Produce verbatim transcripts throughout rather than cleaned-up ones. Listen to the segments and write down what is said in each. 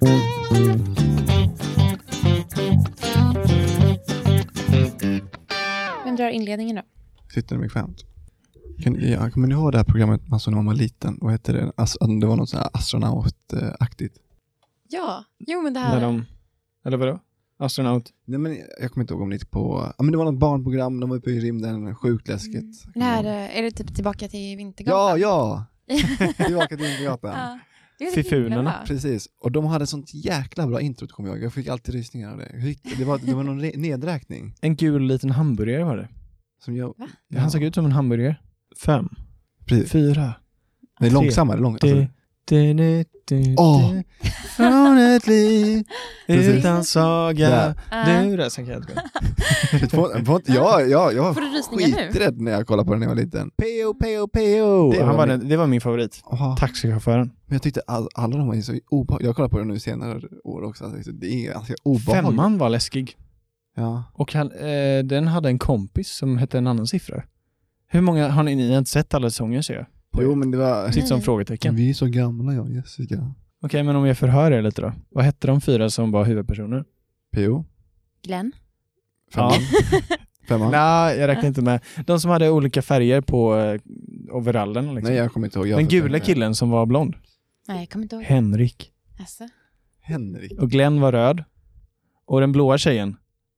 Vem drar inledningen då? Sitter det bekvämt. Kan, ja, kommer ni ihåg det här programmet alltså när man var liten? Vad hette det? Ast- det var något sånt här astronautaktigt. Ja, jo men det här... När de, eller vadå? Astronaut? Nej, men jag kommer inte ihåg om ni gick på... Ja, men det var något barnprogram, de var uppe i rymden, sjukt läskigt. Mm. Det här, är det typ tillbaka till Ja, Vintergatan? ja! Tillbaka till Vintergatan. Ja. Det är så Fifunerna. himla bra. Precis. Och de hade sånt jäkla bra intro, kommer jag ihåg. Jag fick alltid rysningar av det. Hur gick det? Det var, det var någon re- nedräkning. En gul liten hamburgare var det. Som jag... Va? Ja. Han såg ut som en hamburgare. Fem. Precis. Fyra. Det är långsammare. Lång, alltså. Det, det, det, det, Åh! det. Från ett liv Precis. utan saga. Där. Ja. Du, där sen kan jag inte gå. Får- får inte- ja, ja, jag Får du var rysningar nu? skiträdd när jag kollade på den när jag var liten. P O, P O, P O! Det, han var den, det var min favorit. Åh, Taxichauffören. men jag tyckte all, alla de var så obehagliga. Jag kollar på det nu senare år också. Alltså, det är ganska obehagligt. Femman var läskig. Ja. Och han, eh, den hade en kompis som hette en annan siffra. Hur många har ni, ni har inte sett alla säsonger, ser jag? Jo, men det var... Sitt som Nej. frågetecken. Vi är så gamla, jag och Jessica. Okej, men om jag förhör er lite då. Vad hette de fyra som var huvudpersoner? P O? Glenn? Femman? Femman? Nej, jag räknar inte med. De som hade olika färger på eh, overallen. Liksom. Nej, jag kommer inte ihåg. Jag Den får gula tänka. killen som var blond. Nej, jag kommer inte ihåg. Henrik. Alltså, Henrik. Och Glenn var röd. Och den blåa tjejen,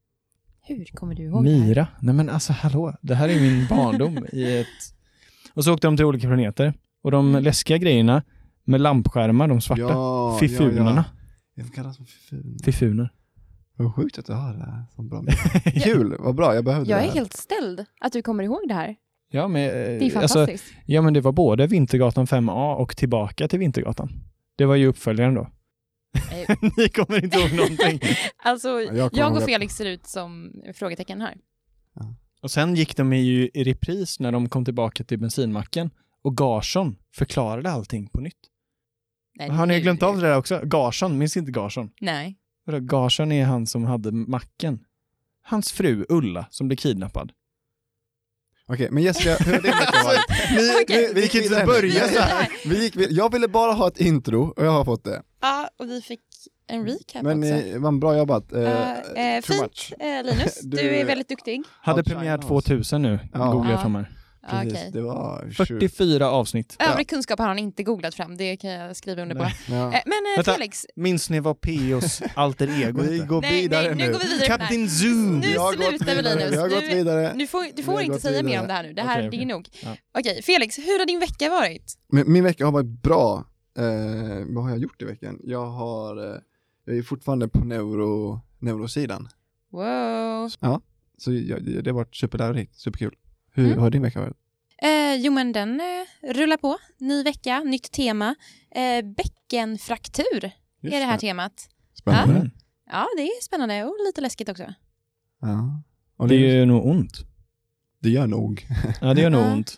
hur kommer du ihåg det här? Mira. Nej men alltså hallå, det här är min barndom i ett... Och så åkte de till olika planeter. Och de läskiga grejerna med lampskärmar, de svarta. Ja, Fifunerna. Ja, ja. Jag kallas för fifuner. Fifuner. Vad sjukt att du har det här. Så bra. Kul, vad bra. Jag behövde Jag det är här. helt ställd att du kommer ihåg det här. Ja, men, eh, Det är alltså, fantastiskt. ja, men det var både Vintergatan fem A och tillbaka till Vintergatan. Det var ju uppföljaren då. Nej. Ni kommer inte ihåg någonting. Alltså, jag jag, kommer och ihåg- Felix ser ut som frågetecken här. Och sen gick de ju i repris när de kom tillbaka till bensinmacken. Och Garsson förklarade allting på nytt. Nej, Har ni nu- glömt av det där också? Garsson, minns inte Garsson? Nej. Vadå, Garsson är han som hade macken. Hans fru Ulla som blev kidnappad. Okej, men Jessica, hur har din vecka varit? Okej. vi, vi gick inte vidare. börja så här. Vi gick, vid- jag ville bara ha ett intro och jag har fått det. Ja, och vi fick en recap Men också. eh, vad bra jobbat. Eh, Uh, eh, too fint, much. eh, Linus. Du, Du- är väldigt duktig. Hade Outshine premiär oss. tvåtusen nu. Ja. Googlar jag Ja. fram här. Ja, Precis, okej. det var fyrtiofyra avsnitt. Övrig kunskap har han inte googlat fram, det kan jag skriva under på. Nej. Ja. Eh, men eh, Vänta. Felix, Minns ni vad P O:s alter ego Vi hette? går nej, vidare nej, nu nu. går vi vidare på det här. Captain Zoo! Nu Vi har gått slutar vi, vidare, Linus. vi har Nu- gått vidare. Du får, du Vi får har inte gått säga mer vidare. om det här nu, det här Okej, det är okej. nog. Ja. Okej, Felix, hur har din vecka varit? Min, min vecka har varit bra. Eh, vad har jag gjort i veckan? Jag har eh, jag är fortfarande på neuro, neurosidan. Wow. Så jag, det har varit superlärorikt, superkul. Hur Mm. har din vecka varit? Eh, jo men den eh, rullar på. Ny vecka, nytt tema. Eh, bäckenfraktur Just är det här temat. Spännande. Mm. Ja, det är spännande och lite läskigt också. Ja. Och Det det, är ju nog ont. det gör nog. Ja, det gör nog Ja. ont.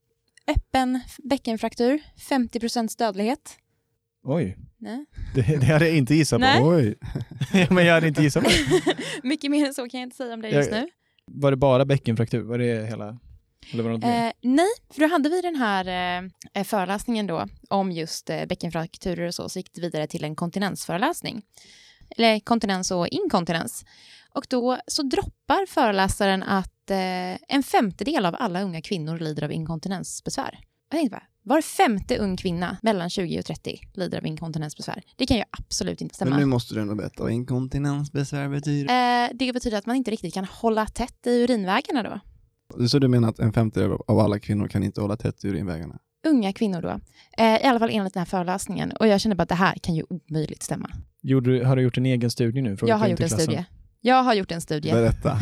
Öppen bäckenfraktur, femtio procent dödlighet. Oj, Nej. det, det hade jag inte gissat på. Nej. Oj. Men jag hade inte gissat på det. Mycket mer än så kan jag inte säga om det just Jag- nu. Var det bara bäckenfraktur? Var det hela... Eller var det något mer? Eh, nej, för då hade vi den här eh, föreläsningen då om just eh, bäckenfrakturer och så, så gick det vidare till en kontinensföreläsning. Eller kontinens och inkontinens. Och då så droppar föreläsaren att eh, en femtedel av alla unga kvinnor lider av inkontinensbesvär. Jag tänkte bara, var femte ung kvinna mellan tjugo och trettio lider av inkontinensbesvär. Det kan ju absolut inte stämma. Men nu måste du ändå berätta vad inkontinensbesvär betyder. Eh, det betyder att man inte riktigt kan hålla tätt i urinvägarna då. Så du menar att en femtedel av alla kvinnor kan inte hålla tätt i urinvägarna? Unga kvinnor då. Eh, I alla fall enligt den här föreläsningen. Och jag kände bara att det här kan ju omöjligt stämma. Gjorde, du- har du gjort en egen studie nu? Frågar Jag har du gjort till en klassen? studie. Jag har gjort en studie. Berätta.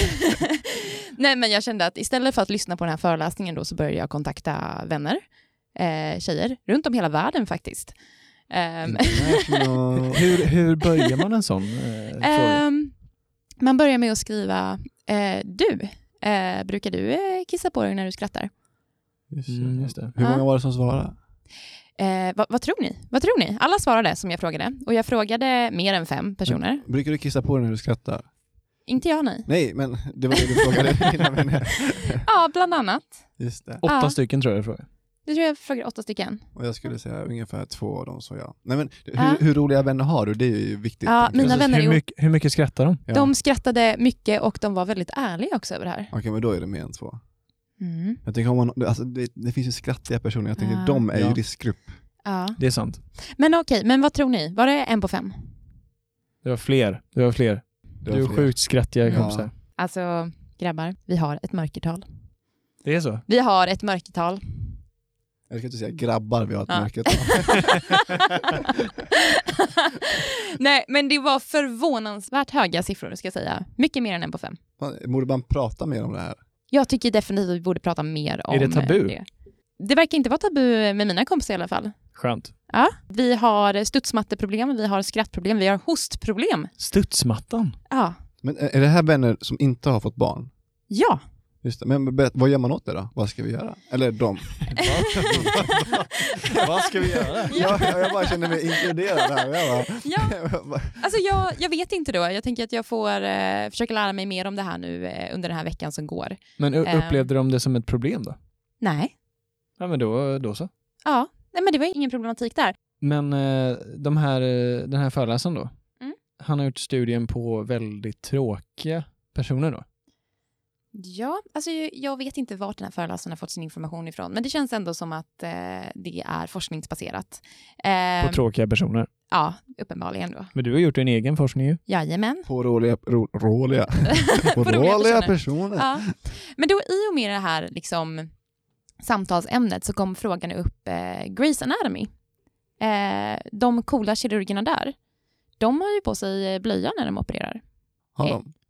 Nej, men jag kände att istället för att lyssna på den här föreläsningen då så började jag kontakta vänner, eh, tjejer, runt om hela världen faktiskt. Um, International. Hur, hur börjar man en sån eh, fråga? um, man börjar med att skriva eh, du, eh, brukar du eh, kissa på dig när du skrattar? Just, Mm, just det. Hur många Ja. var det som svarade? Eh, vad, vad tror ni? Vad tror ni? Alla svarade som jag frågade. Och jag frågade mer än fem personer. Brukar du kissa på dig när du skrattar? Inte jag, nej. Nej, men det var det du frågade dina vänner. Ja, bland annat. Just det. Åtta Ja. stycken tror jag det frågar. Det tror jag frågar åtta stycken. Och jag skulle säga ungefär två av dem så ja. Nej, men hur, Ja. hur roliga vänner har du? Det är ju viktigt. Ja, mina Precis. vänner hur, är- mycket, hur mycket skrattar de? Ja. De skrattade mycket och de var väldigt ärliga också över det här. Okej, men då är det mer än två. Mm. Jag tänker om man, alltså det, det finns ju skrattliga personer. Jag tänker Ja. de är Ja. ju riskgrupp. Ja. Det är sant. Men okej, men vad tror ni? Var det en på fem? Det var fler. Det var fler. Det var Du är fler. sjukt skrattiga Ja. kompisar. Alltså, grabbar, vi har ett mörkertal. Det är så. Vi har ett mörkertal. Jag ska inte säga grabbar, vi har ett Ja. märke. Nej, men det var förvånansvärt höga siffror ska jag säga. Mycket mer än en på fem. Borde man prata mer om det här? Jag tycker definitivt att vi borde prata mer om Är det tabu? det. Det verkar inte vara tabu med mina kompisar i alla fall. Skönt. Ja, vi har studsmatteproblem, vi har skrattproblem, vi har hostproblem. Studsmattan. Ja. Men är är det här vänner som inte har fått barn? Ja. Just det. Men berätta, vad gör man åt det då? Vad ska vi göra? Eller de? Vad ska vi göra? jag, jag bara känner mig inkluderad här. Jag bara, Ja. Alltså jag, jag vet inte då. Jag tänker att jag får eh, försöka lära mig mer om det här nu eh, under den här veckan som går. Men u- Ehm. upplevde de det som ett problem då? Nej. Ja, men då, då så. Ja, nej men det var ingen problematik där. Men eh, de här, eh, den här föreläsaren då? Mm. Han har gjort studien på väldigt tråkiga personer då? Ja, alltså jag- jag vet inte vart den här föreläsaren har fått sin information ifrån. Men det känns ändå som att eh, det är forskningsbaserat. Eh, På tråkiga personer. ja, uppenbarligen då. Men du har gjort en egen forskning ju. Jajamän. på roliga, ro, roliga, på På roliga roliga personer. personer. Ja. Men då i och med det här liksom, samtalsämnet så kom frågan upp eh, Grey's Anatomy. Eh, de coola kirurgerna där, de har ju på sig blöja när de opererar. Har Eh, de?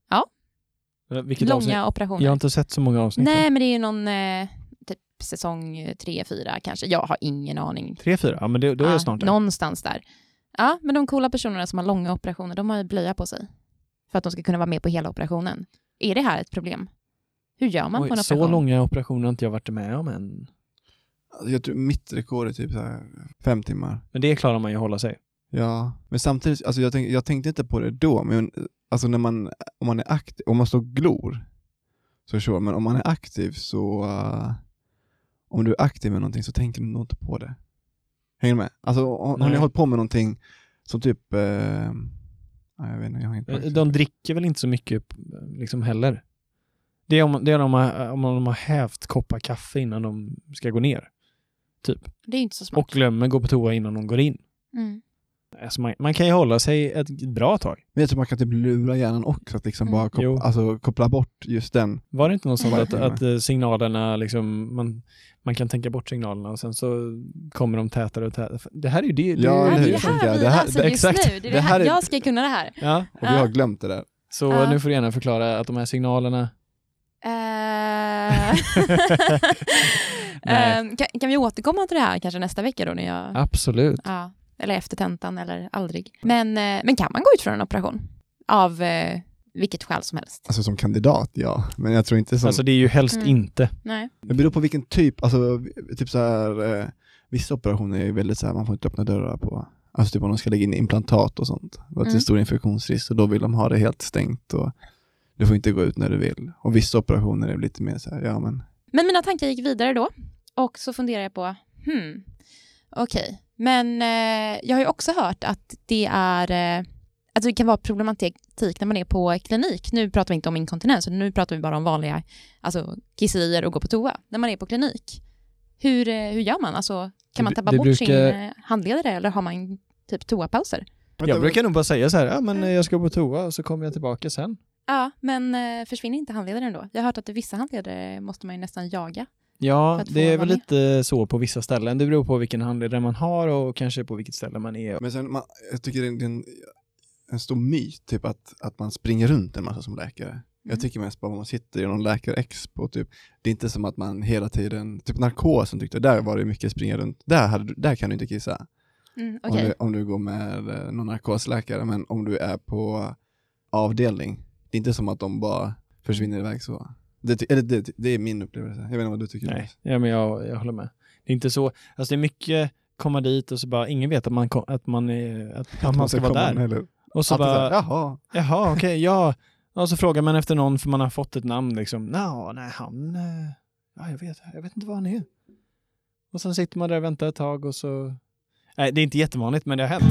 Vilket Långa avsnitt? operationer. Jag har inte sett så många avsnitt. Nej, men det är ju någon eh, typ säsong tre, fyra kanske. Jag har ingen aning. Tre, fyra? Ja, men det, då är Ja, jag snart där. någonstans där. Ja, men de coola personerna som har långa operationer, de har ju blöja på sig. För att de ska kunna vara med på hela operationen. Är det här ett problem? Hur gör man Oj, på en så operation? långa operationer har inte jag varit med om än. Alltså, jag tror mitt rekord är typ så här fem timmar. Men det klarar man ju att hålla sig. Ja, men samtidigt, alltså jag, tänk, jag tänkte inte på det då, men alltså när man, om man är aktiv, om man står och glor, så sure, men om man är aktiv så, uh, om du är aktiv med någonting så tänker du nog inte på det. Hänger du med? Alltså om, om Nej. ni har hållit på med någonting som typ, uh, ja, jag vet inte, jag har inte De dricker väl inte så mycket liksom heller. Det är om, det är om, man, om de har hävt koppar kaffe innan de ska gå ner. Typ. Det är ju inte så smart. Och glömmer gå på toa innan de går in. Mm. Alltså man, man kan ju hålla sig ett bra tag. Men jag tror man kan typ lura hjärnan också, att liksom Mm. bara Jo. koppla, alltså, koppla bort just den. Var det inte något sånt Mm. att, att eh, signalerna liksom, man, man kan tänka bort signalerna och sen så kommer de tätare och tätare. Det här är ju det. det, Ja, Ja, eller det hur? är det funkar. här vi Det här- läser det- just exakt. nu. Det är Det det här här. är- Jag ska kunna det här. Ja, Och vi har glömt det där. så Ja. nu får du gärna förklara att de här signalerna. Eh, Nej. Ehm, kan, kan vi återkomma till det här kanske nästa vecka då? När jag, Absolut. ja, eller efter tentan eller aldrig. Men, eh, men kan man gå ut från en operation? Av eh, vilket skäl som helst? Alltså som kandidat, ja. Men jag tror inte som... Alltså det är ju helst Mm. inte. Nej. Det beror på vilken typ, alltså typ så här, eh, vissa operationer är väldigt så här, man får inte öppna dörrar på, alltså typ om de ska lägga in implantat och sånt. Det var till Mm. stor infektionsrisk och då vill de ha det helt stängt och du får inte gå ut när du vill. Och vissa operationer är lite mer så här, ja men. Men mina tankar gick vidare då. Och så funderar jag på, hmm, okej. Men eh, jag har ju också hört att det är, eh, att det kan vara problematik när man är på klinik. Nu pratar vi inte om inkontinens, nu pratar vi bara om vanliga, alltså kisserier och gå på toa. När man är på klinik, hur, eh, hur gör man? Alltså, kan man Det- tappa det bort brukar- sin eh, handledare eller har man typ toapauser? Jag brukar nog bara säga så här, ja men eh, jag ska på toa och så kommer jag tillbaka sen. Ja, men eh, försvinner inte handledaren då? Jag har hört att vissa handledare måste man ju nästan jaga. För Ja, att få det är vara väl med. lite så på vissa ställen. Det beror på vilken handledare man har och kanske på vilket ställe man är. Men sen, man, jag tycker det är en, en stor myt typ att, att man springer runt en massa som läkare. Mm. Jag tycker mest bara om man sitter i någon läkar-expo typ, det är inte som att man hela tiden, typ narkosen tyckte, där var det mycket springa runt, där, hade, du- där kan du inte kissa. Mm, Om, okej. du, om du går med eh, någon narkosläkare, men om du är på avdelning, det är inte som att de bara försvinner iväg så. Det, ty- eller det, det är min upplevelse. Jag vet inte vad du tycker. Nej, ja, men jag, jag håller med. Det är inte så, alltså det är mycket komma dit och så bara, ingen vet att man, kom, att man, är, att, att man ska vara där. Eller, Och så alltid så här, bara, jaha. jaha okej, ja. Och så frågar man efter någon för man har fått ett namn liksom. Nå, nej han, eh, ja jag vet, jag vet inte vad han är. Och sen sitter man där och väntar ett tag och så... Nej, det är inte jättevanligt, men det har hänt.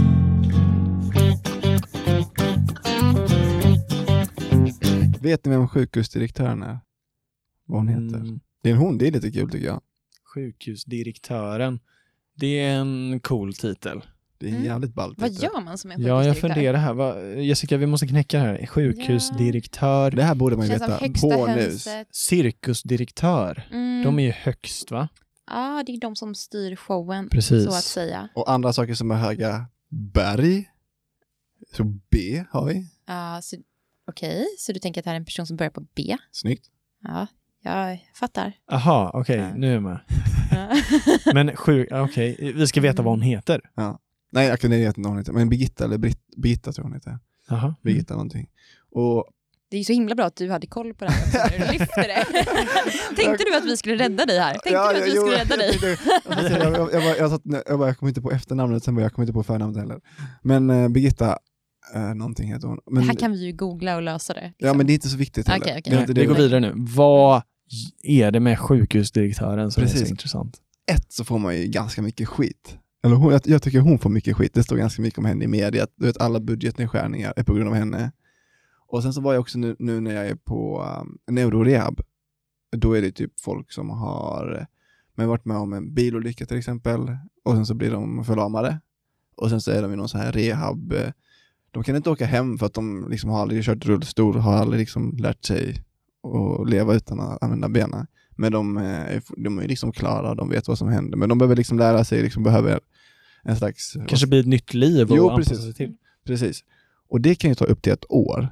Vet ni vem sjukhusdirektören är? Vad hon heter? Mm. Det är en hon, det är lite kul tycker jag. Sjukhusdirektören. Det är en cool titel. Det är en Mm. jävligt ball Vad titel. gör man som en Ja, jag sjukhusdirektör? funderar här. Va? Jessica, vi måste knäcka det här. Sjukhusdirektör. Det här borde man ju Känns som veta högsta på nu. hönset. Cirkusdirektör. Mm. De är ju högst, va? Ja, det är de som styr showen, Precis. så att säga. Och andra saker som är höga. Berg. Så B har vi. Ja, så, okej. Så du tänker att det här är en person som börjar på B? Snyggt. Ja, jag fattar. Aha, okej. Ja. Nu är jag med. Ja. Men sjuk, okej. Vi ska veta vad hon heter. Ja. Nej, jag kunde inte vad hon heter. Men Birgitta eller Britt, Birgitta tror jag hon heter. Aha. Birgitta någonting. Och Det är ju så himla bra att du hade koll på det här också när du lyfter det. Tänkte du att vi skulle rädda dig här? Tänkte Ja, du att vi jo, skulle rädda dig? jag, jag, jag, jag, bara- jag, satt, jag, bara, jag kom inte på efternamnet, sen bara, jag kom inte på förnamnet heller. Men eh, Birgitta, eh, någonting heter hon. Men, Det här kan vi ju googla och lösa det. Ja, men det är inte så viktigt heller. Okej, okej. Det är Nej, inte det vi går vi- vidare nu. Vad är det med sjukhusdirektören som är Precis. så intressant? Ett så får man ju ganska mycket skit. Eller hon, jag, jag tycker hon får mycket skit. Det står ganska mycket om henne i media. Du vet, alla budgetnedskärningar är på grund av henne. Och sen så var jag också nu, nu när jag är på um, neurorehab. Då är det typ folk som har men varit med om en bilolycka till exempel. Och sen så blir de förlamade. Och sen så är de i någon så här rehab. De kan inte åka hem för att de liksom har aldrig kört rullstol. Har aldrig liksom lärt sig att leva utan att använda benen. Men de, är- de är liksom klara, de vet vad som händer. Men de behöver liksom lära sig, liksom behöver en slags... Kanske blir ett nytt liv och Jo, anpassa precis. sig till. Precis. Och det kan ju ta upp till ett år.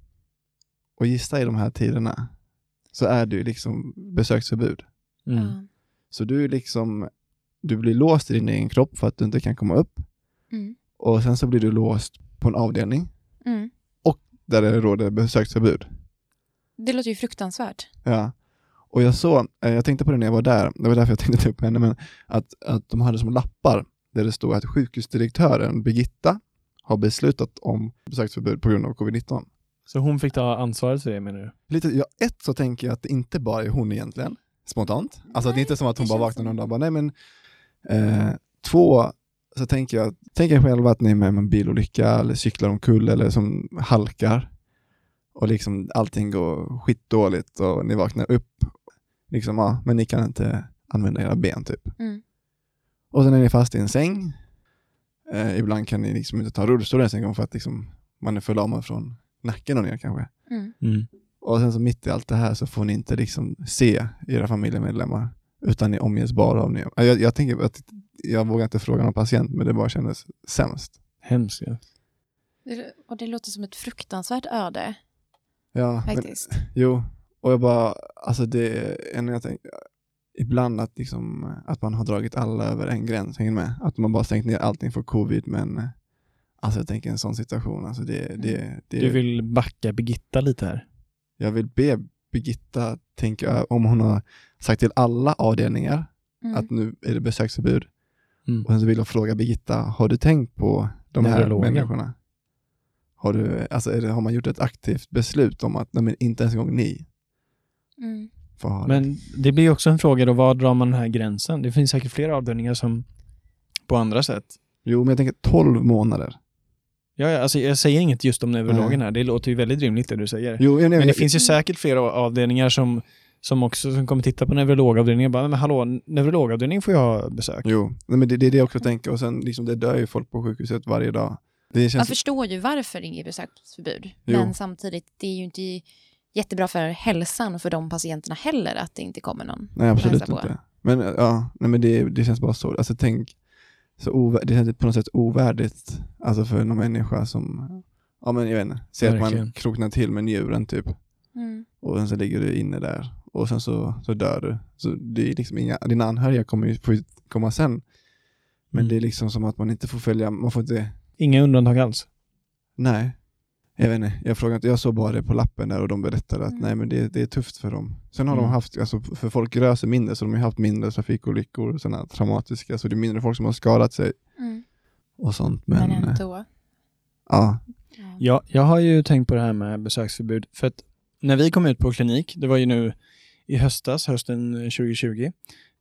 Och gissa i de här tiderna så är du liksom besöksförbud. Mm. Ja. Så du är liksom, du blir låst i din egen kropp för att du inte kan komma upp. Mm. Och sen så blir du låst på en avdelning Mm. där det råder besöksförbud. Det låter ju fruktansvärt. Ja. Och jag såg, eh, jag tänkte på det när jag var där, det var därför jag tänkte ta upp henne, men att, att de hade som lappar där det stod att sjukhusdirektören Birgitta har beslutat om besöksförbud på grund av covid nitton. Så hon fick ta ansvaret för det, menar du? Lite, ja, ett så tänker jag att det inte bara är hon egentligen, spontant. Alltså att det inte är som att hon det bara känns vaknar som- någon dag och bara, nej men eh, två, så tänker jag, tänker jag själv att ni är med om en bilolycka eller cyklar omkull eller som halkar och liksom allting går skitdåligt och ni vaknar upp liksom, ja, men ni kan inte använda era ben typ. Mm. Och sen är ni fast i en säng. Eh, ibland kan ni liksom inte ta rullstol ens en gång för att liksom, man är förlamad från nacken och ner kanske. Mm. Mm. Och sen så mitt i allt det här så får ni inte liksom se era familjemedlemmar utan ni omges bara av ni. Jag, jag tänker att jag vågar inte fråga någon patient, men det bara kändes sämst. Hemskt. Ja. Det- Och det låter som ett fruktansvärt öde, Ja, men, faktiskt. jo. Och jag bara, alltså det en jag tänker, ibland att liksom, att man har dragit alla över en gräns, hänger med. Att man bara stängt ner allting för covid, men alltså jag tänker en sån situation, alltså det, det, det Du vill backa Birgitta lite här. jag vill be Birgitta tänka om hon har sagt till alla avdelningar Mm. att nu är det besöksförbud. Mm. Och sen så vill jag fråga Birgitta, har du tänkt på de här Neurologen. människorna? Har, du, alltså är det, har man gjort ett aktivt beslut om att nej, men inte ens en gång ni Mm. får ha det? Men det blir också en fråga då, var drar man den här gränsen? Det finns säkert flera avdelningar som på andra sätt. Jo, men jag tänker tolv månader. Ja, ja, alltså jag säger inget just om neurologen här. Det låter ju väldigt rimligt det du säger. Jo, jag, Men det jag, finns ju säkert flera avdelningar som, som också som kommer titta på neurologavdelningen och bara, men hallå, neurologavdelningen får ju ha besök. Jo, nej, men det, det är det jag också tänker. Och sen liksom, det dör ju folk på sjukhuset varje dag. Det Man känns... förstår ju varför det är besöksförbud. Jo. Men samtidigt, det är ju inte jättebra för hälsan och för de patienterna heller att det inte kommer någon. Nej, absolut hälsa på. inte. Men ja, nej, men det, det känns bara så. Alltså tänk, så ovär, det känns på något sätt ovärdigt. Alltså för någon människa som, ja men jag vet inte, ser att man Verkligen. kroknar till med njuren typ. Mm. Och sen så ligger du inne där. Och sen så, så dör du. Så det är liksom inga, dina anhöriga kommer ju få komma sen. Men Mm. det är liksom som att man inte får följa, man får inte, Inga undantag alls. nej. Jag vet inte, jag frågade inte, jag såg bara det på lappen där och de berättade att Mm. nej men det, det är tufft för dem. Sen har Mm. de haft, alltså för folk rör sig mindre så de har haft mindre trafikolyckor och sådana traumatiska, så det är mindre folk som har skadat sig Mm. och sånt. Men, Men eh, ändå. ja, Ja. Ja, jag har ju tänkt på det här med besöksförbud. För att när vi kom ut på klinik, det var ju nu i höstas, hösten tjugo tjugo,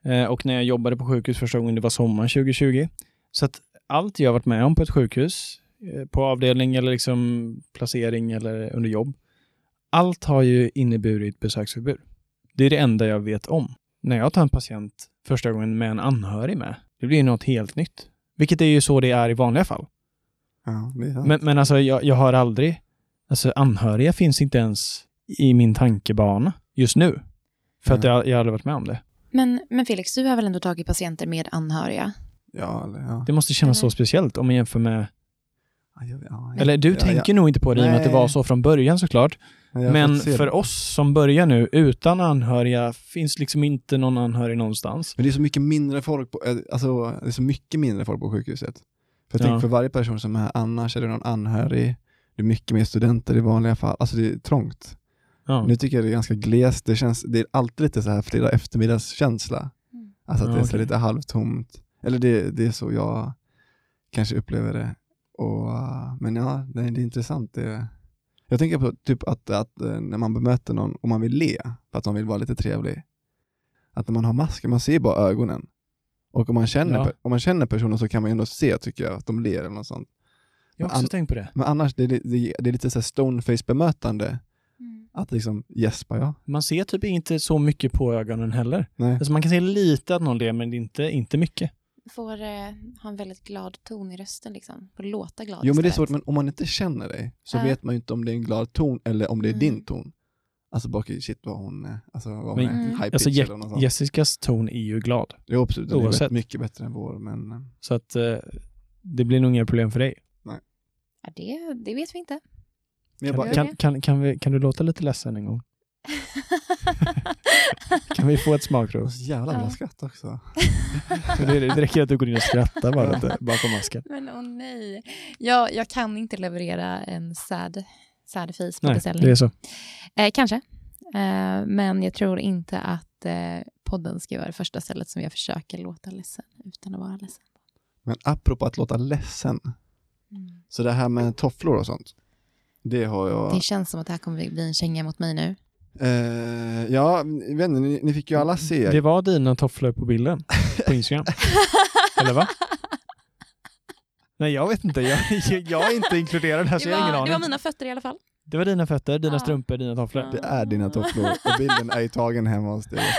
Eh, och när jag jobbade på sjukhus första gången, det var sommar tjugo tjugo. Så att allt jag har varit med om på ett sjukhus, eh, på avdelning eller liksom placering eller under jobb, allt har ju inneburit besöksförbud. Det är det enda jag vet om. När jag tar en patient första gången med en anhörig med, det blir något helt nytt. Vilket är ju så det är i vanliga fall. Ja, det är sant. Men, men alltså jag, jag har aldrig, alltså anhöriga finns inte ens i min tankebana just nu. För Mm. att jag, jag har aldrig varit med om det. Men, men Felix, du har väl ändå tagit patienter med anhöriga? Ja, eller, ja. Det måste kännas Eller? så speciellt om man jämför med... Ja, jag- ja, ja. Eller du ja, tänker ja. nog inte på det i och med att det Nej. var så från början såklart. Ja, jag har Men fått se för det. oss som börjar nu utan anhöriga finns liksom inte någon anhörig någonstans. Men det är så mycket mindre folk på, eh, alltså, det är så mycket mindre folk på sjukhuset. För jag Ja. tänker för varje person som är här annars är det någon anhörig. Det är mycket mer studenter i vanliga fall. Alltså det är trångt. Ja. Nu tycker jag det är ganska glest. Det, känns, det är alltid lite så här fredag eftermiddagskänsla. Mm. Alltså att Ja, det är så okej. lite halvtomt. Eller det, det är så jag kanske upplever det. Och, uh, men ja, det, det är intressant. Det, jag tänker på typ att, att uh, när man bemöter någon och man vill le för att man vill vara lite trevlig. Att när man har masker, man ser bara ögonen. Och om man känner, Ja. om man känner personen så kan man ju ändå se, tycker jag, att de ler eller något sånt. Jag har Men också an- tänkt på det. Men annars, det, det, det, det är lite så här stoneface-bemötande. Mm. Att liksom gäspa, ja. Man ser typ inte så mycket på ögonen heller. Nej. Alltså man kan se lite att någon ler, men inte, inte mycket. Får eh, ha en väldigt glad ton i rösten liksom. Får låta glad Jo, men det är istället. svårt, men om man inte känner dig så Ja. vet man ju inte om det är en glad ton eller om det är Mm. din ton. Alltså bara, okej, shit vad hon är. Alltså vad hon Men- är. Mm. High pitch Alltså Je- eller något sånt. Jessicas ton är ju glad. Jo, absolut. Den är Oavsett. bet- mycket bättre än vår, men... eh, Så att eh, det blir nog inga problem för dig. Ja, det, det vet vi inte. Men jag Kan, bara, Gör kan, det. kan, kan, vi, kan du låta lite ledsen en gång? Kan vi få ett smakprov? jag så jävla bra Ja. skratt också. det, det räcker att du går in och skrattar bara lite bakom masken. Men åh nej. Jag, jag kan inte leverera en sad, sad face på Nej, beställning. det är så. Eh, kanske. Eh, men jag tror inte att eh, podden ska vara det första stället som jag försöker låta ledsen utan att vara ledsen. Men apropå att låta ledsen. Mm. Så det här med tofflor och sånt. Det har jag... Det känns som att det här kommer bli en känga mot mig nu. Eh, ja, vänner, ni, ni fick ju alla se. Det var dina tofflor på bilden på Instagram. Eller va? Nej, jag vet inte. Jag, jag är inte inkluderad här, så Det jag har ingen var, aning. det var mina fötter i alla fall. Det var dina fötter, dina Ja. strumpor, dina tofflor. Det är dina tofflor. Och bilden är ju tagen hemma hos dig.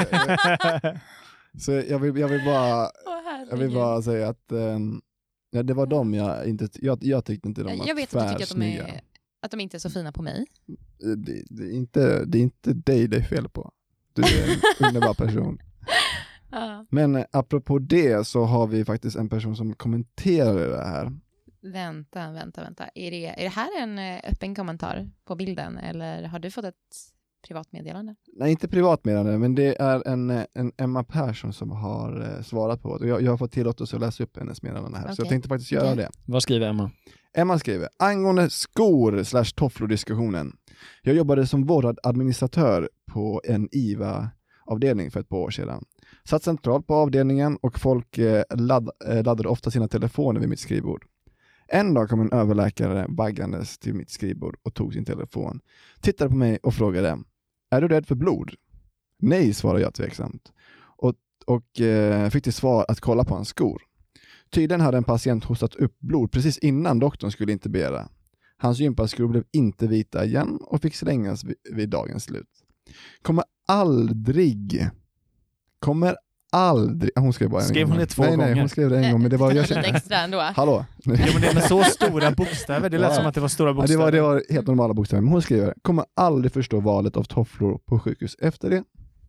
Så jag vill, jag vill bara... Åh, Jag vill bara säga att um, ja, det var dem jag inte... Jag, jag tyckte inte de var Jag vet att du tycker att de, tvärsnygga. är, att de inte är så fina på mig. Det, det, är inte, det är inte dig det är fel på. Du är en underbar person. Ja. Men eh, apropå det så har vi faktiskt en person som kommenterar det här. Vänta, vänta, vänta. Är det, är det här en eh, öppen kommentar på bilden eller har du fått ett privat meddelande? Nej, inte privatmeddelande, men det är en, en Emma Persson som har eh, svarat på det. Jag, jag har fått tillåtelse att läsa upp hennes meddelande här. Så Okej. jag tänkte faktiskt göra Okej. det. Vad skriver Emma? Emma skriver, angående skor slash tofflor-diskussionen. Jag jobbade som vårdad administratör på en I V A-avdelning för ett par år sedan. Satt centralt på avdelningen och folk eh, ladd, eh, laddade ofta sina telefoner vid mitt skrivbord. En dag kom en överläkare vaggandes till mitt skrivbord och tog sin telefon. Tittade på mig och frågade, är du rädd för blod? Nej, svarade jag tveksamt. Och, och eh, fick till svar att kolla på hans skor. Tydligen hade en patient hostat upp blod precis innan doktorn skulle intubera. Hans gympaskor blev inte vita igen och fick slängas vid, vid dagens slut. Kommer aldrig... Kommer aldrig... Hon skrev bara en Skrev hon gång. det två nej, Nej, gånger? hon skrev det en gång, men det var... Jag Lite kände, extra ändå. hallå? Jo, men det är med så stora bokstäver. Det lät Ja. som att det var stora Ja, det, bokstäver. var, det var helt normala bokstäver. Men hon skriver, kommer aldrig förstå valet av tofflor på sjukhus efter det.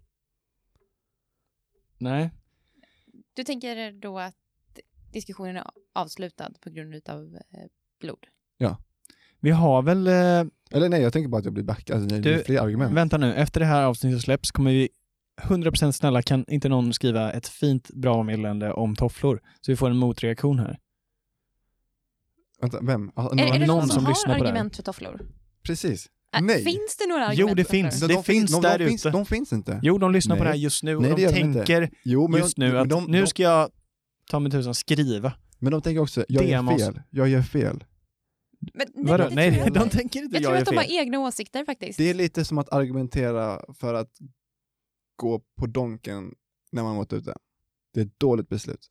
Nej. Du tänker då att diskussionen är avslutad på grund av eh, blod? Vi har väl... Eh, Eller nej, jag tänker bara att jag blir back. Alltså, det Du, är fler argument. vänta nu. Efter det här avsnittet släpps kommer vi hundra procent snälla, kan inte någon skriva ett fint, bra meddelande om tofflor? Så vi får en motreaktion här. Vänta, vem? Alltså, Är, är det någon någon som, som har lyssnar på det här? argument för tofflor? Precis. Äh, Nej. Finns det några argument Jo, det för tofflor? finns. Så Det de finns de, där de, finns, ute. de finns inte. Jo, de lyssnar på Nej. det här just nu och Nej, det de gör de inte. tänker Jo, men just de, nu men att de, nu de, ska jag ta mig tusan skriva. Men de tänker också, jag D gör M oss. fel. Jag gör fel. Men, nej, Vadå? det tror Nej, jag de inte. tänker inte Jag jag, tror är att de fel. har egna åsikter faktiskt. Det är lite som att argumentera för att gå på donken när man varit ute. Det är ett dåligt beslut.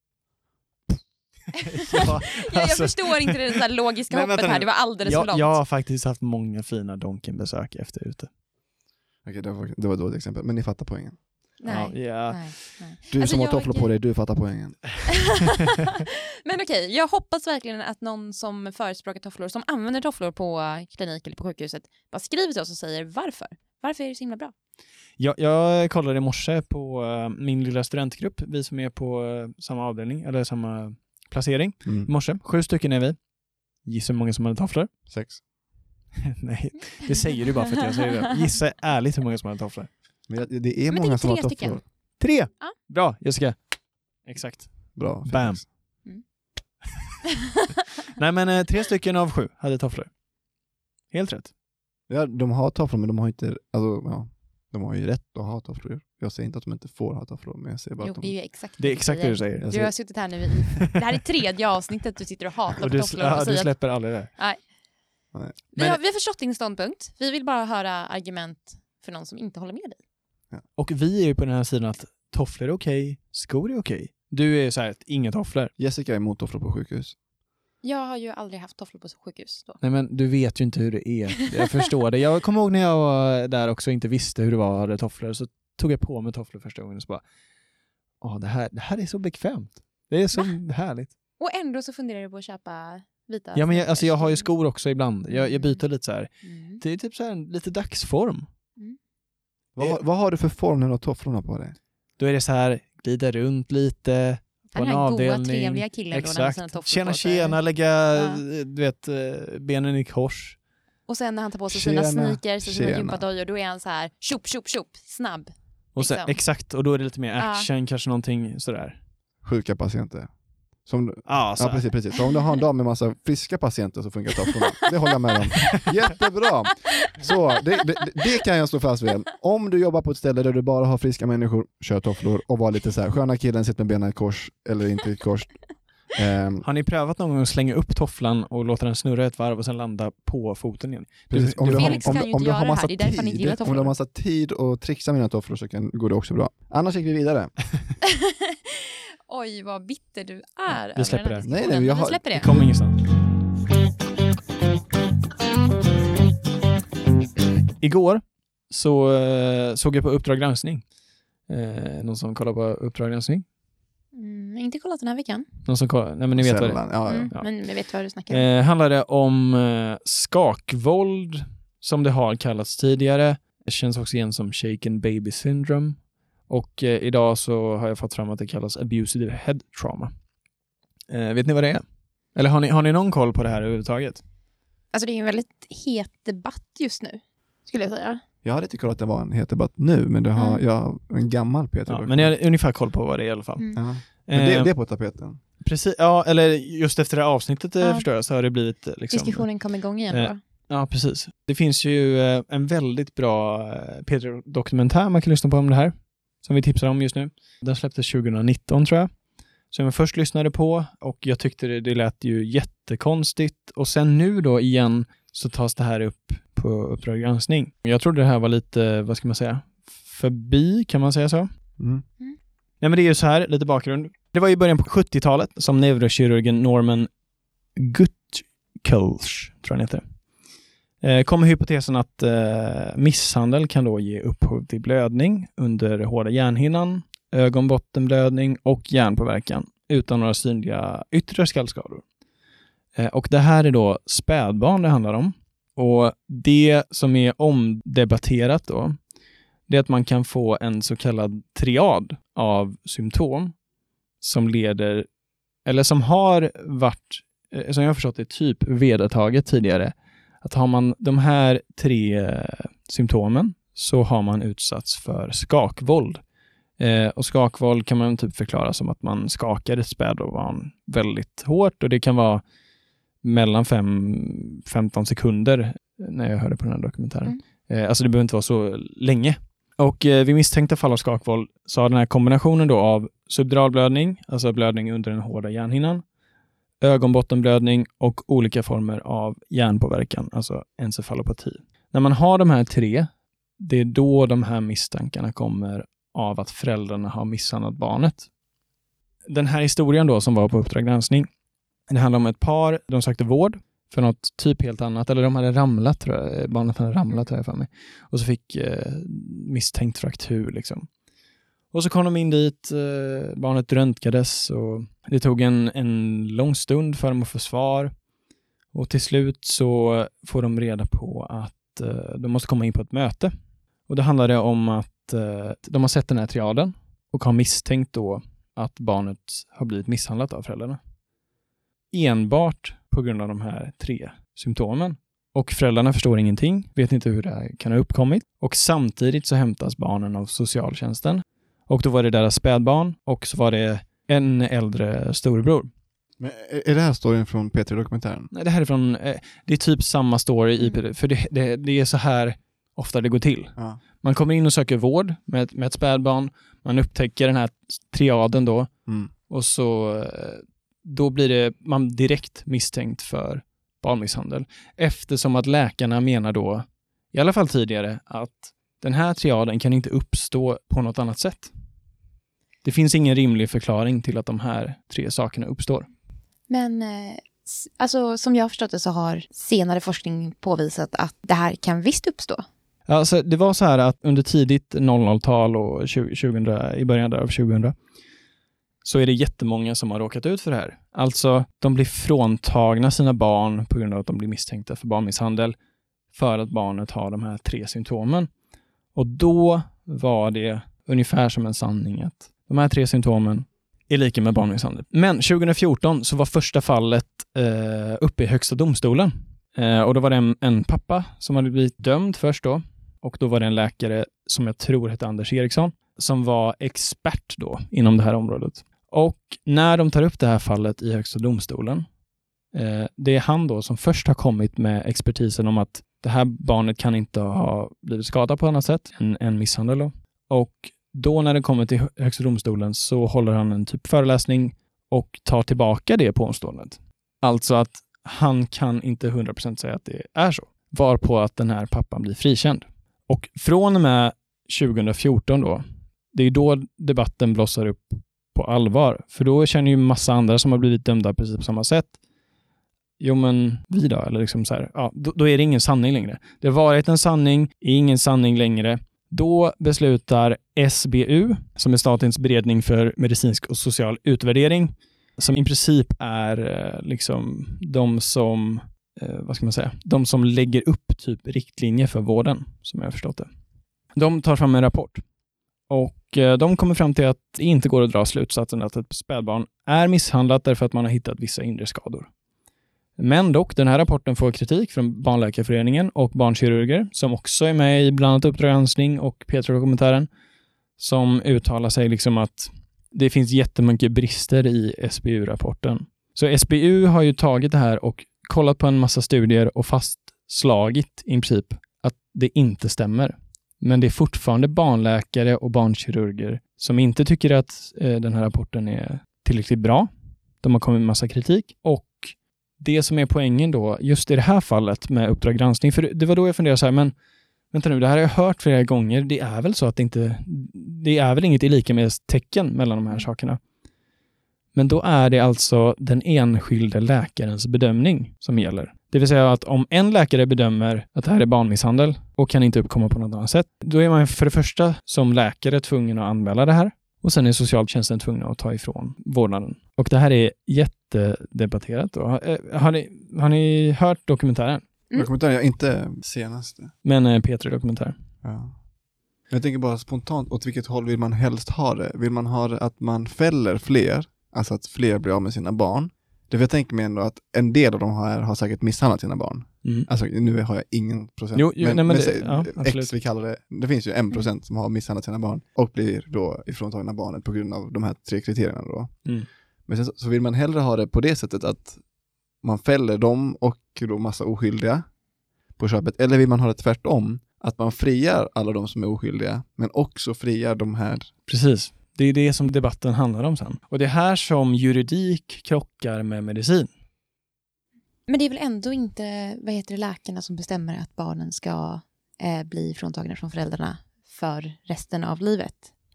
ja, jag, alltså, jag förstår inte det där logiska Men hoppet vänta nu. här. Det var alldeles jag, för långt. jag har faktiskt haft många fina Donken-besök efter ute. Okej, det var, det var ett dåligt exempel. Men ni fattar poängen. Nej. Ja, ja. Nej, nej. Du Alltså, som har jag- tofflor på dig, du fattar poängen. Men okej, jag hoppas verkligen att någon som förespråkar tofflor, som använder tofflor på klinik eller på sjukhuset, bara skriver till oss och säger varför. Varför är det så himla bra? Jag, jag kollade i morse på uh, min lilla studentgrupp, vi som är på uh, samma avdelning, eller samma placering. Mm. I morse, sju stycken är vi. Gissa hur många som hade tofflor? Sex. Nej, det säger du bara för att jag säger det. Gissa ärligt hur många som hade tofflor. Men jag- det är Men många det är som har tre tofflor. stycken. Tre! Ja. Bra, Jessica. Exakt. Bra. Bam. Felix. Nej men eh, tre stycken av sju hade tofflor. Helt rätt. Ja, de har tofflor, men de har inte, alltså, ja, de har ju rätt att ha tofflor. Jag säger inte att de inte får ha tofflor, men jag säger bara Jo, att det är de... ju exakt Det är exakt det du Jag säger. Du har säger, suttit här nu i... Det här är tredje avsnittet du sitter och hatar på Och du, tofflor. Och ja, du säger att, släpper aldrig det. nej. nej. Vi, Men- har, vi har förstått din ståndpunkt. Vi vill bara höra argument för någon som inte håller med dig. Och vi är ju på den här sidan att tofflor är okej, skor är okej. Du är så här, att inga tofflor. Jessica är emot tofflor på sjukhus. Jag har ju aldrig haft tofflor på sjukhus då. Nej men du vet ju inte hur det är. Jag förstår det. Jag kommer ihåg när jag var där också och inte visste hur det var att ha tofflor. Så tog jag på mig tofflor första gången och så bara, åh det här, det här är så bekvämt. Det är så härligt. Och ändå så funderar du på att köpa vita. Ja men jag, alltså jag har ju skor. skor också ibland. Jag, jag byter lite så här. Mm. Det är typ så här lite dagsform. Vad, har- vad har du för form när du har tofflorna på dig? Då är det så här, glida runt lite på Den en här goa, avdelning. trevliga killen då när han har sina Exakt. tofflor Tjena på sig. tjena, lägga Ja. du vet, eh, benen i kors. Och sen när han tar på sig Tjena, sina sneakers och sina tjena. gympadojor, då är han så här tjopp, tjopp, tjopp, snabb. Och sen, Liksom. exakt, och då är det lite mer Ja. action, kanske någonting sådär. Sjuka patienter. Som, Ja, så ja, här. precis, precis. Så om du har en dag med massa friska patienter så funkar tofflorna. Det håller jag med om. Jättebra! Så, det, det, det kan jag stå fast vid. Om du jobbar på ett ställe där du bara har friska människor, kör tofflor och var lite så här, sköna killen, sitter med benen i kors eller inte i kors. Ehm, Har ni prövat någon gång att slänga upp tofflan och låta den snurra ett varv och sen landa på foten igen? precis. Om, du du har, Felix om, kan ju om inte du har göra det här, massa det är därför han inte gillar tid, om du har tofflor. massa tid och trixa med dina tofflor så kan, går det också bra. Annars gick vi vidare. Oj, vad bitter du är. över släpper den här det. Nej, diskussionen. nej, jag Vi har- släpper Det det. kommer ingenstans. Igår så eh, såg jag på Uppdrag granskning. Eh, någon som kollar på Uppdrag granskning? Mm, inte kollat den här veckan. Någon som kollar? Nej men ni vet vad det är. Sällan. Ja, ja. Mm, Ja. Men vi vet vad du snackar om. Eh, handlade om eh, skakvåld som det har kallats tidigare. Det känns också igen som shaken baby syndrome. Och eh, idag så har jag fått fram att det kallas abusive head trauma. Eh, vet ni vad det är? Eller har ni, har ni någon koll på det här överhuvudtaget? Alltså det är en väldigt het debatt just nu, skulle jag säga. Jag hade inte kollat att det var en het debatt nu, men det har Mm. jag en gammal Peter. Ja, men jag har ungefär koll på vad det är i alla fall. Mm. Ja. Men det, Eh, det är på tapeten. Precis, ja, eller just efter det här avsnittet eh, Ja. förstår jag så har det blivit eh, liksom... Diskussionen kom igång igen Eh, då. Ja, precis. Det finns ju eh, en väldigt bra eh, P tre-dokumentär man kan lyssna på om det här. Som vi tipsar om just nu. Den släpptes tjugonitton tror jag. Som jag först lyssnade på. Och jag tyckte det, det lät ju jättekonstigt. Och sen nu då igen så tas det här upp på Uppdrag granskning. Jag trodde det här var lite, vad ska man säga, förbi, kan man säga så? Mm. Nej men det är ju så här, lite bakgrund. Det var i början på sjuttiotalet som neurokirurgen Norman Gutkelsch, tror jag han heter. Eh, kom med hypotesen att eh, misshandel kan då ge upphov till blödning under hårda hjärnhinnan, ögonbottenblödning och hjärnpåverkan utan några synliga yttre skallskador. Eh, och det här är då spädbarn det handlar om. Och det som är omdebatterat då, det är att man kan få en så kallad triad av symptom som leder, eller som har varit, eh, som jag har förstått det, typ vedertaget tidigare. Att har man de här tre eh, symptomen så har man utsatts för skakvåld. Eh, och skakvåld kan man typ förklara som att man skakar ett spädbarn väldigt hårt och det kan vara mellan fem femton sekunder när jag hörde på den här dokumentären. Mm. Eh, alltså det behöver inte vara så länge. Och eh, vid misstänkta fall av skakvåld så har den här kombinationen då av subduralblödning, alltså blödning under den hårda hjärnhinnan, ögonbottenblödning och olika former av hjärnpåverkan, alltså encefalopati. När man har de här tre, det är då de här misstankarna kommer av att föräldrarna har misshandlat barnet. Den här historien då som var på Uppdrag granskning, det handlar om ett par, de sökte vård för något typ helt annat, eller de hade ramlat tror jag, barnet hade ramlat tror jag för mig, och så fick eh, misstänkt fraktur liksom. Och så kom de in dit, eh, barnet röntgades och det tog en, en lång stund för dem att få svar. Och till slut så får de reda på att eh, de måste komma in på ett möte. Och det handlade om att eh, de har sett den här triaden och har misstänkt då att barnet har blivit misshandlat av föräldrarna. Enbart på grund av de här tre symptomen. Och föräldrarna förstår ingenting, vet inte hur det här kan ha uppkommit. Och samtidigt så hämtas barnen av socialtjänsten. Och då var det deras spädbarn och så var det en äldre storebror. Men är det här storyn från P tre-dokumentären? Nej, det här är från, det är typ samma story i P tre, för det, det, det är så här ofta det går till. Ja. Man kommer in och söker vård med, med ett spädbarn, man upptäcker den här triaden då Mm. och så då blir det man direkt misstänkt för barnmisshandel. Eftersom att läkarna menar då, i alla fall tidigare, att den här triaden kan inte uppstå på något annat sätt. Det finns ingen rimlig förklaring till att de här tre sakerna uppstår. Men eh, alltså, som jag har förstått det så har senare forskning påvisat att det här kan visst uppstå. Alltså, det var så här att under tidigt noll noll-tal och tjugohundra, i början av tjugohundra så är det jättemånga som har råkat ut för det här. Alltså, de blir fråntagna sina barn på grund av att de blir misstänkta för barnmisshandel för att barnet har de här tre symptomen. Och då var det ungefär som en sanning att de här tre symptomen är lika med barnmisshandel. Men tjugohundrafjorton så var första fallet eh, uppe i högsta domstolen. Eh, och då var det en, en pappa som hade blivit dömd först då. Och då var det en läkare som jag tror hette Anders Eriksson som var expert då inom det här området. Och när de tar upp det här fallet i högsta domstolen, eh, det är han då som först har kommit med expertisen om att det här barnet kan inte ha blivit skadat på annat sätt än, än misshandel då. Och då när det kommer till högsta domstolen så håller han en typ föreläsning och tar tillbaka det påståendet. Alltså att han kan inte hundra procent säga att det är så. Varpå att den här pappan blir frikänd. Och från och med tjugohundrafjorton då, det är då debatten blossar upp på allvar. För då känner ju massa andra som har blivit dömda precis på samma sätt. Jo men vi då, eller liksom så här, ja, då, då är det ingen sanning längre. Det har varit en sanning, är ingen sanning längre. Då beslutar S B U, som är Statens beredning för medicinsk och social utvärdering, som i princip är liksom de som, eh, vad ska man säga, de som lägger upp typ riktlinjer för vården, som jag har förstått det. De tar fram en rapport och eh, de kommer fram till att det inte går att dra slutsatsen att ett spädbarn är misshandlat därför att man har hittat vissa inre skador. Men dock, den här rapporten får kritik från Barnläkarföreningen och barnkirurger som också är med i bland annat Uppdrag granskning och P tre-dokumentären som uttalar sig liksom att det finns jättemycket brister i S B U-rapporten. Så S B U har ju tagit det här och kollat på en massa studier och fastslagit i princip att det inte stämmer. Men det är fortfarande barnläkare och barnkirurger som inte tycker att eh, den här rapporten är tillräckligt bra. De har kommit med massa kritik och det som är poängen då, just i det här fallet med Uppdrag granskning, för det var då jag funderade så här, men vänta nu, det här har jag hört flera gånger, det är väl så att det inte, det är väl inget lika med tecken mellan de här sakerna. Men då är det alltså den enskilde läkarens bedömning som gäller. Det vill säga att om en läkare bedömer att det här är barnmisshandel och kan inte uppkomma på något annat sätt, då är man för det första som läkare tvungen att anmäla det här. Och sen är socialtjänsten tvungna att ta ifrån vårdnaden. Och det här är jättedebatterat då. Har, har, ni, har ni hört dokumentären? Mm. Dokumentären, ja, inte senaste. Men eh, P tre-dokumentär. Ja. Jag tänker bara spontant, åt vilket håll vill man helst ha det? Vill man ha det att man fäller fler? Alltså att fler blir av med sina barn? Det jag tänker mig ändå att en del av de här har säkert misshandlat sina barn. Mm. Alltså nu har jag ingen procent. Jo, jo, men, nej, men men det, ja, X vi kallar det. Det finns ju en procent som har misshandlat sina barn och blir då ifråntagna barnet på grund av de här tre kriterierna då. Mm. Men sen så, så vill man hellre ha det på det sättet att man fäller dem och då massa oskyldiga på köpet. Eller vill man ha det tvärtom? Att man friar alla de som är oskyldiga men också friar de här. Precis. Det är det som debatten handlar om sen. Och det är här som juridik krockar med medicin. Men det är väl ändå inte, vad heter det, läkarna som bestämmer att barnen ska eh, bli fråntagna från föräldrarna för resten av livet?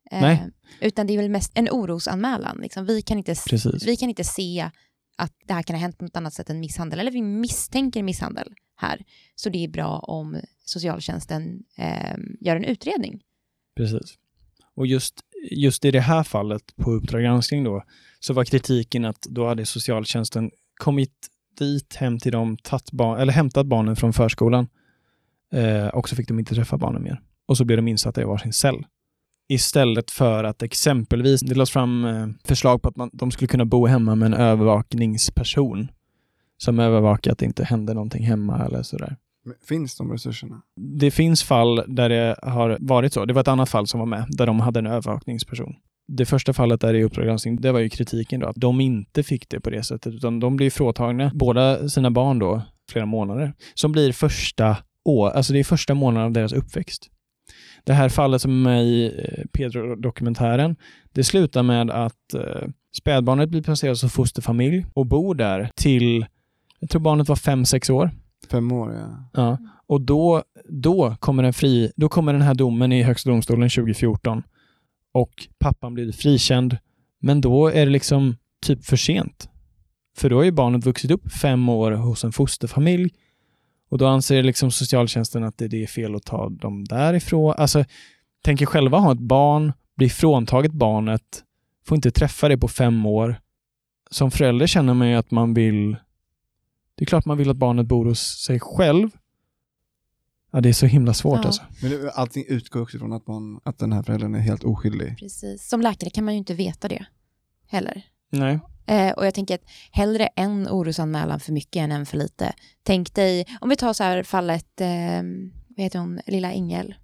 Nej. Eh, utan det är väl mest en orosanmälan. Liksom. Vi, kan inte, vi kan inte se att det här kan ha hänt på något annat sätt än misshandel. Eller vi misstänker misshandel här. Så det är bra om socialtjänsten eh, gör en utredning. Precis. Och just, just i det här fallet på Uppdrag granskning då, så var kritiken att då hade socialtjänsten kommit dit hem till dem, tatt barn, eller hämtat barnen från förskolan. Eh, och så fick de inte träffa barnen mer. Och så blev de insatta i varsin cell. Istället för att exempelvis det lades fram eh, förslag på att man, de skulle kunna bo hemma med en övervakningsperson som övervakar att det inte händer någonting hemma eller sådär. Finns de resurserna? Det finns fall där det har varit så. Det var ett annat fall som var med där de hade en övervakningsperson. Det första fallet där i Uppdrag granskning, det var ju kritiken då att de inte fick det på det sättet utan de blir fråntagna, båda sina barn då, flera månader, som blir första år, alltså det är första månaden av deras uppväxt. Det här fallet som är med i Pedro-dokumentären, det slutar med att eh, spädbarnet blir placerat som fosterfamilj och bor där till, jag tror barnet var fem sex år. Fem år, ja. Ja. Och då, då, kommer den fri, då kommer den här domen i Högsta domstolen tjugo fjorton och pappan blir frikänd. Men då är det liksom typ för sent. För då är ju barnet vuxit upp fem år hos en fosterfamilj. Och då anser liksom socialtjänsten att det, det är fel att ta dem därifrån. Alltså, tänker själva ha ett barn, blir fråntaget barnet, får inte träffa det på fem år. Som förälder känner man ju att man vill... Det är klart man vill att barnet bor hos sig själv. Ja, det är så himla svårt ja. alltså. Men det, allting utgår också från att, man, att den här föräldern är helt oskyldig. Precis. Som läkare kan man ju inte veta det heller. Nej. Eh, och jag tänker att hellre en orosanmälan för mycket än en för lite. Tänk dig, om vi tar så här fallet, eh, vad heter hon, Lilla Engel.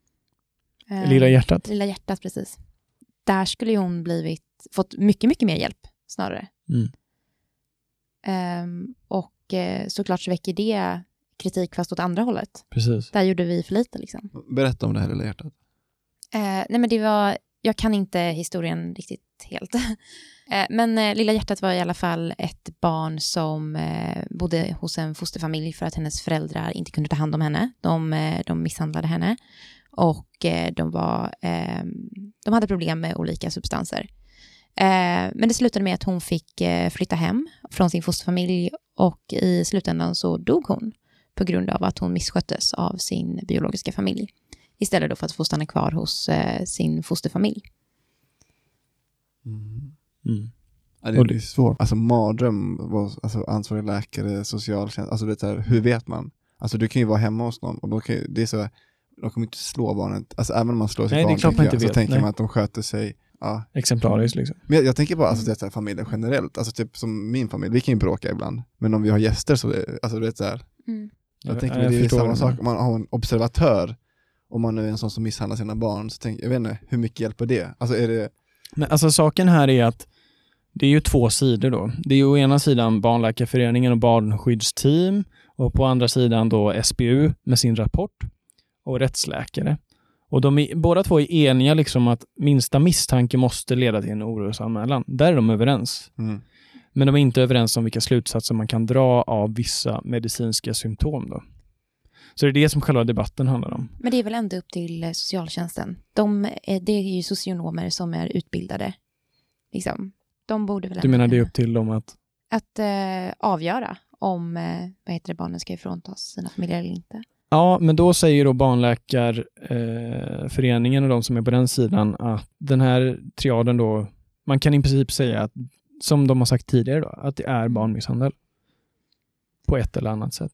Eh, Lilla hjärtat. Lilla hjärtat, precis. Där skulle ju hon blivit, fått mycket, mycket mer hjälp snarare. Mm. Um, och eh, såklart så väcker det kritik fast åt andra hållet. Precis. Där gjorde vi för lite liksom. Berätta om det här Lilla hjärtat. Uh, nej men det var, jag kan inte historien riktigt helt. uh, men uh, Lilla hjärtat var i alla fall ett barn som uh, bodde hos en fosterfamilj för att hennes föräldrar inte kunde ta hand om henne. De, uh, de misshandlade henne och uh, de var uh, de hade problem med olika substanser. Men det slutade med att hon fick flytta hem från sin fosterfamilj och i slutändan så dog hon på grund av att hon missköttes av sin biologiska familj. Istället då för att få stanna kvar hos sin fosterfamilj. Mm. Mm. Ja, det är svårt. Alltså mardröm, var, alltså ansvarig läkare, socialtjänst, alltså det här, hur vet man? Alltså du kan ju vara hemma hos någon och då kan ju, det är så, de kommer inte slå barnet. Alltså även om man slår sitt Nej, barn, det är klart man inte jag, vet. så tänker Nej. man att de sköter sig. Ja. Exemplariskt liksom. Men jag, jag tänker bara alltså, det är familjen generellt. Alltså typ som min familj, vi kan ju bråka ibland. Men om vi har gäster så, det, alltså det är så här. Mm. Jag Ja, tänker jag det är samma det. sak. Om man har en observatör, om man är en sån som misshandlar sina barn, så tänker jag vet inte, hur mycket hjälper det? Alltså är det... Men alltså saken här är att det är ju två sidor då. Det är ju å ena sidan Barnläkarföreningen och barnskyddsteam och på andra sidan då S B U med sin rapport och rättsläkare. Och de är, båda två är eniga liksom att minsta misstanke måste leda till en orosanmälan. Där är de överens. Mm. Men de är inte överens om vilka slutsatser man kan dra av vissa medicinska symptom då. Så det är det som själva debatten handlar om. Men det är väl ändå upp till socialtjänsten. De, det är ju socionomer som är utbildade. Liksom. De borde väl Du menar ändå det är upp till dem att... Att eh, avgöra om eh, vad heter det, barnen ska ifråntas sina familjer eller inte. Ja, men då säger då Barnläkarföreningen eh, och de som är på den sidan att den här triaden då, man kan i princip säga att, som de har sagt tidigare då, att det är barnmisshandel på ett eller annat sätt.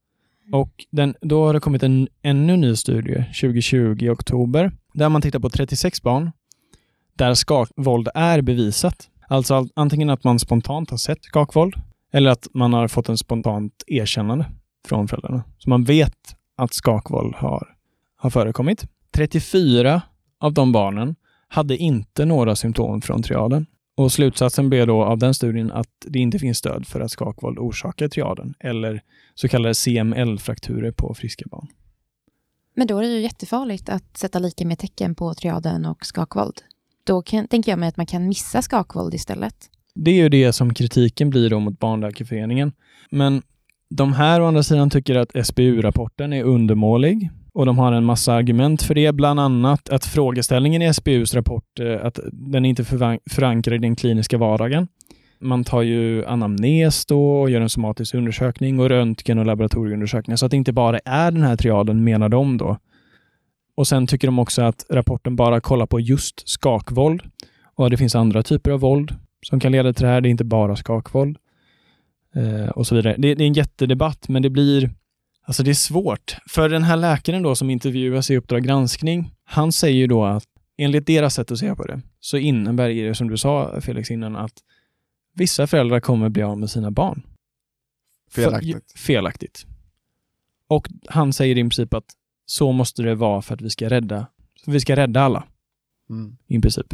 Och den, då har det kommit en ännu ny studie tjugo tjugo i oktober där man tittar på trettiosex barn där skakvåld är bevisat. Alltså antingen att man spontant har sett skakvåld eller att man har fått en spontant erkännande från föräldrarna. Så man vet att skakvåld har, har förekommit. trettiofyra av de barnen hade inte några symptom från triaden. Och slutsatsen blev då av den studien att det inte finns stöd för att skakvåld orsakar triaden eller så kallade C M L-frakturer på friska barn. Men då är det ju jättefarligt att sätta lika med tecken på triaden och skakvåld. Då kan, tänker jag mig att man kan missa skakvåld istället. Det är ju det som kritiken blir då mot Barnläkarföreningen. Men de här å andra sidan tycker att S B U-rapporten är undermålig Och de har en massa argument för det, bland annat att frågeställningen i S B U:s rapport eh, att den är inte förvan- förankrad i den kliniska vardagen. Man tar ju anamnes då och gör en somatisk undersökning och röntgen och laboratorieundersökningar så att det inte bara är den här triaden, menar de då. Och sen tycker de också att rapporten bara kollar på just skakvåld och det finns andra typer av våld som kan leda till det här. Det är inte bara skakvåld eh, och så vidare. Det, det är en jättedebatt, men det blir alltså det är svårt. För den här läkaren då som intervjuas i Uppdrag granskning, han säger ju då att enligt deras sätt att se på det så innebär det, som du sa Felix innan, att vissa föräldrar kommer bli av med sina barn. Felaktigt. För, felaktigt. Och han säger i princip att så måste det vara för att vi ska rädda, för vi ska rädda alla. Mm. I princip.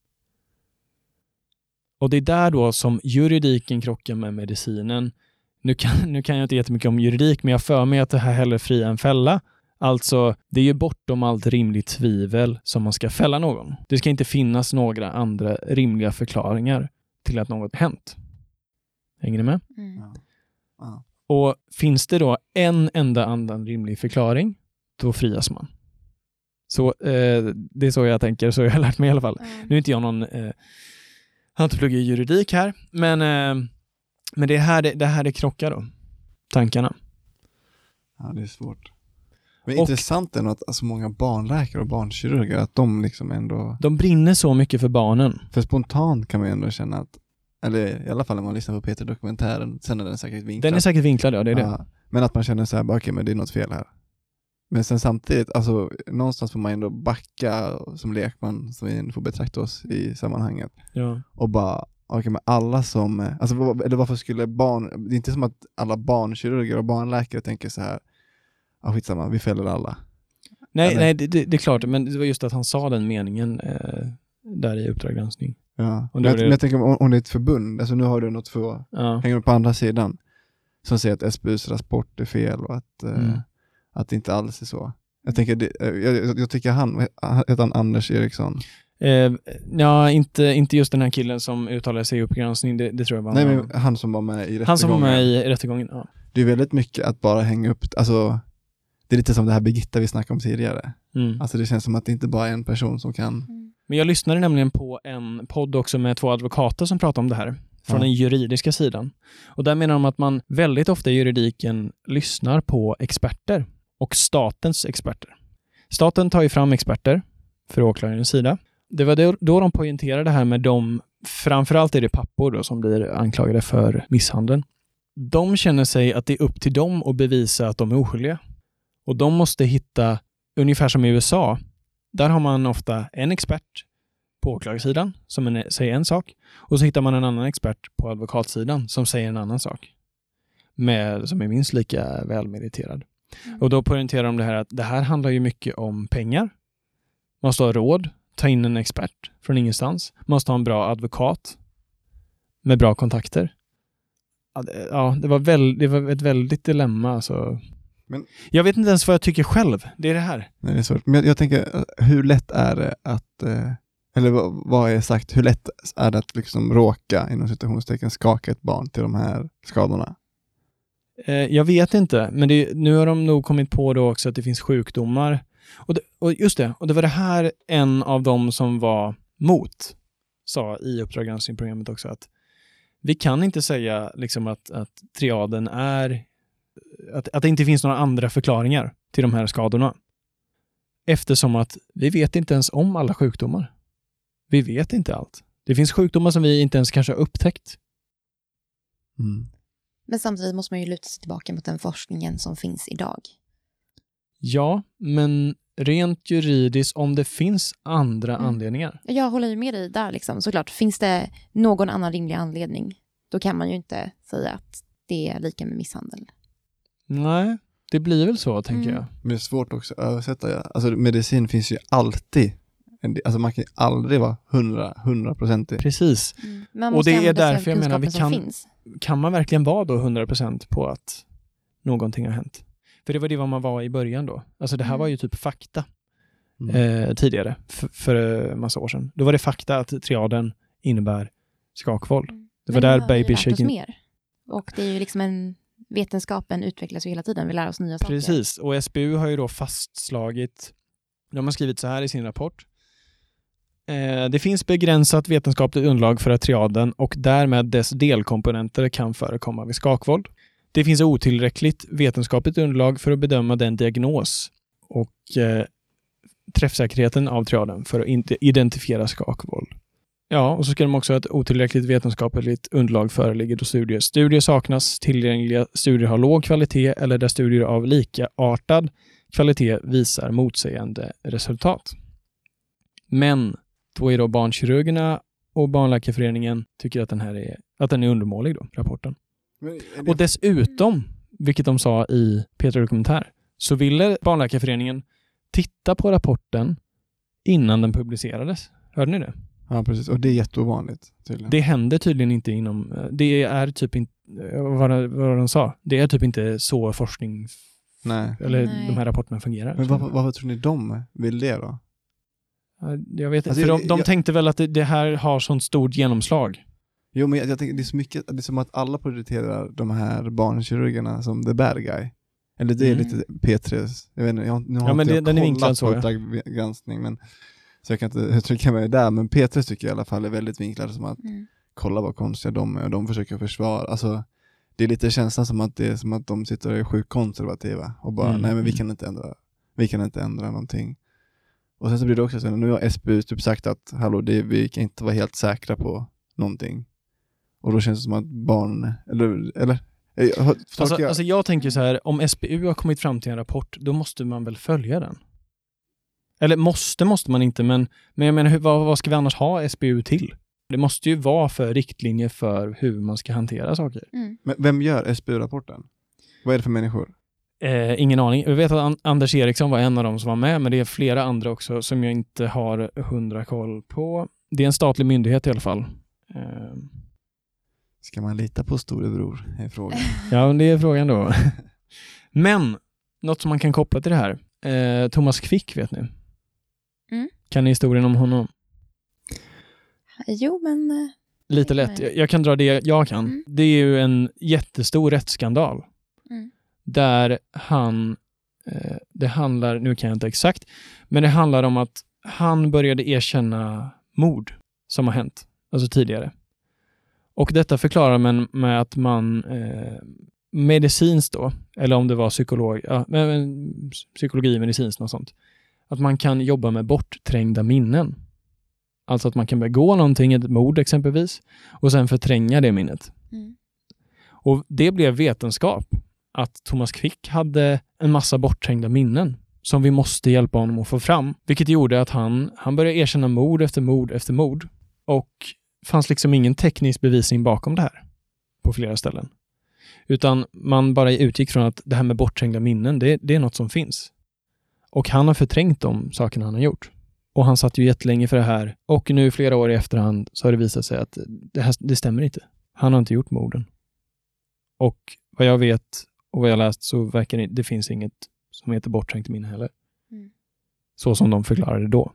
Och det är där då som juridiken krockar med medicinen. Nu kan, nu kan jag inte jättemycket om juridik, men jag för mig att det här hellre fria än fälla. Alltså, det är ju bortom allt rimligt tvivel som man ska fälla någon. Det ska inte finnas några andra rimliga förklaringar till att något hänt. Hänger ni med? Mm. Ja. Ja. Och finns det då en enda annan rimlig förklaring, då frias man. Så eh, det är så jag tänker, så jag har lärt mig i alla fall. Mm. Nu är inte jag någon, eh, jag har inte pluggat juridik här, men, eh, men det, är här det, det här det krockar då. Tankarna. Ja, det är svårt. Men Och- intressant är nog att alltså, många barnläkare och barnkirurger, att de liksom ändå, De brinner så mycket för barnen. för spontant kan man ju ändå känna att, eller i alla fall när man lyssnar på Peter-dokumentären, sen är den säkert vinklad. Den är säkert vinklad, ja, det är det. Ja, men att man känner så här, bara, okej, men det är något fel här. Men sen samtidigt, alltså någonstans får man ändå backa som lekman, som vi får betrakta oss i sammanhanget. Ja. Och bara, okej, men alla som, alltså vad- eller varför skulle barn, det är inte som att alla barnkirurger och barnläkare tänker så här, ja skitsamma, vi fäller alla. Nej, Eller? nej det, det, det är klart, men det var just att han sa den meningen eh, där i Uppdrag granskning. Ja. Och Men, det jag, var det- men jag tänker om, om det är ett förbund, alltså nu har du något för, Ja. hänger du på andra sidan, som säger att S B U:s rapport är fel och att, eh, Mm. att det inte alls är så. Jag tänker, det, eh, jag, jag, jag tycker han, heter han Anders Eriksson? Eh, ja, inte, inte just den här killen som uttalade sig i uppgranskning, det, det tror jag var Nej, han. men han som var med i rättegången. Han som var med i rättegången, ja. Det är väldigt mycket att bara hänga upp, alltså det är lite som det här Birgitta vi snackade om tidigare. Mm. Alltså det känns som att det inte bara är en person som kan. Men jag lyssnade nämligen på en podd också med två advokater som pratade om det här. Från Ja. den juridiska sidan. Och där menar de att man väldigt ofta i juridiken lyssnar på experter. Och statens experter. Staten tar ju fram experter för åklagarens sida. Det var då, då de poängterade det här med dem, framförallt är det pappor då som blir anklagade för misshandeln. De känner sig att det är upp till dem att bevisa att de är oskyldiga. Och de måste hitta, ungefär som i U S A, där har man ofta en expert på åklagarsidan som en, säger en sak och så hittar man en annan expert på advokatsidan som säger en annan sak. Med, som är minst lika välmeriterad. Mm. Och då poängterar de det här att det här handlar ju mycket om pengar. Man måste ha råd, ta in en expert från ingenstans. Man måste ha en bra advokat med bra kontakter. Ja, det, ja, det, var, väl, det var ett väldigt dilemma. Alltså. Men- Jag vet inte ens vad jag tycker själv. Det är det här. Nej, det är svårt. Men jag, jag tänker, hur lätt är det att, eh, eller vad, vad är sagt, hur lätt är det att liksom råka, inom citationstecken, skaka ett barn till de här skadorna? Eh, jag vet inte, men det, nu har de nog kommit på då också att det finns sjukdomar. Och, det, och just det, och det var det här en av dem som var mot sa i Uppdrag granskning-programmet också, att vi kan inte säga liksom att, att triaden är att, att det inte finns några andra förklaringar till de här skadorna. Eftersom att vi vet inte ens om alla sjukdomar. Vi vet inte allt. Det finns sjukdomar som vi inte ens kanske har upptäckt. Mm. Men samtidigt måste man ju luta sig tillbaka mot den forskningen som finns idag. Ja, men rent juridiskt, om det finns andra Mm. anledningar. Jag håller ju med dig där liksom. Såklart, finns det någon annan rimlig anledning, då kan man ju inte säga att det är lika med misshandel. Nej, det blir väl så, tänker Mm. jag. Men det är svårt också att översätta. Ja. Alltså medicin finns ju alltid, en del- alltså man kan ju aldrig vara hundra, hundraprocentig. Precis. Mm. Man Och måste det är använda sig av därför jag menar, vi kunskapen som kan- finns. Kan man verkligen vara då hundra procent på att någonting har hänt? För det var det vad man var i början då. Alltså det här Mm. var ju typ fakta Mm. eh, tidigare, för, för en massa år sedan. Då var det fakta att triaden innebär skakvåld. Det var Men där nu har vi baby lärt oss shaking... mer. Och det är ju liksom en vetenskapen utvecklas ju hela tiden. Vi lär oss nya saker. Precis, och S B U har ju då fastslagit, de har skrivit så här i sin rapport. Eh, det finns begränsat vetenskapligt underlag för att triaden och därmed dess delkomponenter kan förekomma vid skakvåld. Det finns otillräckligt vetenskapligt underlag för att bedöma den diagnos och eh, träffsäkerheten av triaden för att inte identifiera skakvåld. Ja, och så ska de också ha ett otillräckligt vetenskapligt underlag föreligger då studier. Studier saknas, tillgängliga studier har låg kvalitet eller där studier av likartad kvalitet visar motsägande resultat. Men då är då barnkirurgerna och Barnläkarföreningen tycker att den här är, att den är undermålig då, rapporten. Det... Och dessutom, vilket de sa i P tre Dokumentär, så ville Barnläkarföreningen titta på rapporten innan den publicerades. Hörde ni det? Ja, precis. Och det är jätteovanligt tydligen. Det händer tydligen inte inom... Det är typ inte... Vad, vad de sa? Det är typ inte så forskning... Nej. Eller Nej. de här rapporterna fungerar. Men varför, varför tror ni de vill det då? Jag vet inte. Alltså, för jag, de, de jag, tänkte väl att det, det här har sånt stort genomslag. Jo, men jag, jag tänker det är så mycket... Det är som att alla prioriterar de här barnkirurgerna som the bad guy. Eller det är Mm. lite P tre:s... Jag vet inte, jag, nu har Ja, men inte det, jag den är vinklad kollat så. på Ja. Uppdrag granskning, men... Så jag kan inte uttrycka mig där, men P tre tycker jag i alla fall är väldigt vinklade som att Mm. kolla vad konstiga de är och de försöker försvara. Alltså, det är lite känslan som att det är som att de sitter och är sjukt konservativa och bara, Mm. nej men vi kan inte ändra, vi kan inte ändra någonting. Och sen så blir det också så, nu har S B U typ sagt att, hallå, det, vi kan inte vara helt säkra på någonting. Och då känns det som att barn, eller, eller jag, Alltså, jag, alltså jag tänker så här, om S B U har kommit fram till en rapport, då måste man väl följa den. Eller måste, måste man inte, men, men jag menar, hur, vad, vad ska vi annars ha S B U till? Det måste ju vara för riktlinjer för hur man ska hantera saker. Mm. men vem gör S B U-rapporten? Vad är det för människor? Eh, ingen aning. Jag vet att An- Anders Eriksson var en av dem som var med, men det är flera andra också som jag inte har hundra koll på. Det är en statlig myndighet i alla fall. Eh, Ska man lita på storebror? Är frågan. ja, det är frågan då. Men, något som man kan koppla till det här. Eh, Thomas Quick, vet ni? Mm. Kan ni historien om honom? Jo, men... eh, Lite Nej. lätt. Jag, jag kan dra det jag kan. Mm. Det är ju en jättestor rättsskandal. Mm. Där han, eh, det handlar, nu kan jag inte exakt, men det handlar om att han började erkänna mord som har hänt, alltså tidigare. Och detta förklarar man med att man eh, medicinskt då, eller om det var psykolog, ja, men, psykologi, medicinskt och sånt, att man kan jobba med bortträngda minnen. Alltså att man kan begå någonting, ett mord exempelvis, och sen förtränga det minnet. Mm. Och det blev vetenskap. Att Thomas Quick hade en massa bortträngda minnen som vi måste hjälpa honom att få fram. Vilket gjorde att han, han började erkänna mord efter mord efter mord. Och fanns liksom ingen teknisk bevisning bakom det här på flera ställen. Utan man bara utgick från att det här med bortträngda minnen, det, det är något som finns. Och han har förträngt de sakerna han har gjort. Och han satt ju jättelänge för det här. Och nu flera år i efterhand så har det visat sig att det, här, det stämmer inte. Han har inte gjort morden. Och vad jag vet och vad jag läst så verkar det, det finns inget som heter bortträngt minne heller. Mm. Så som de förklarade då.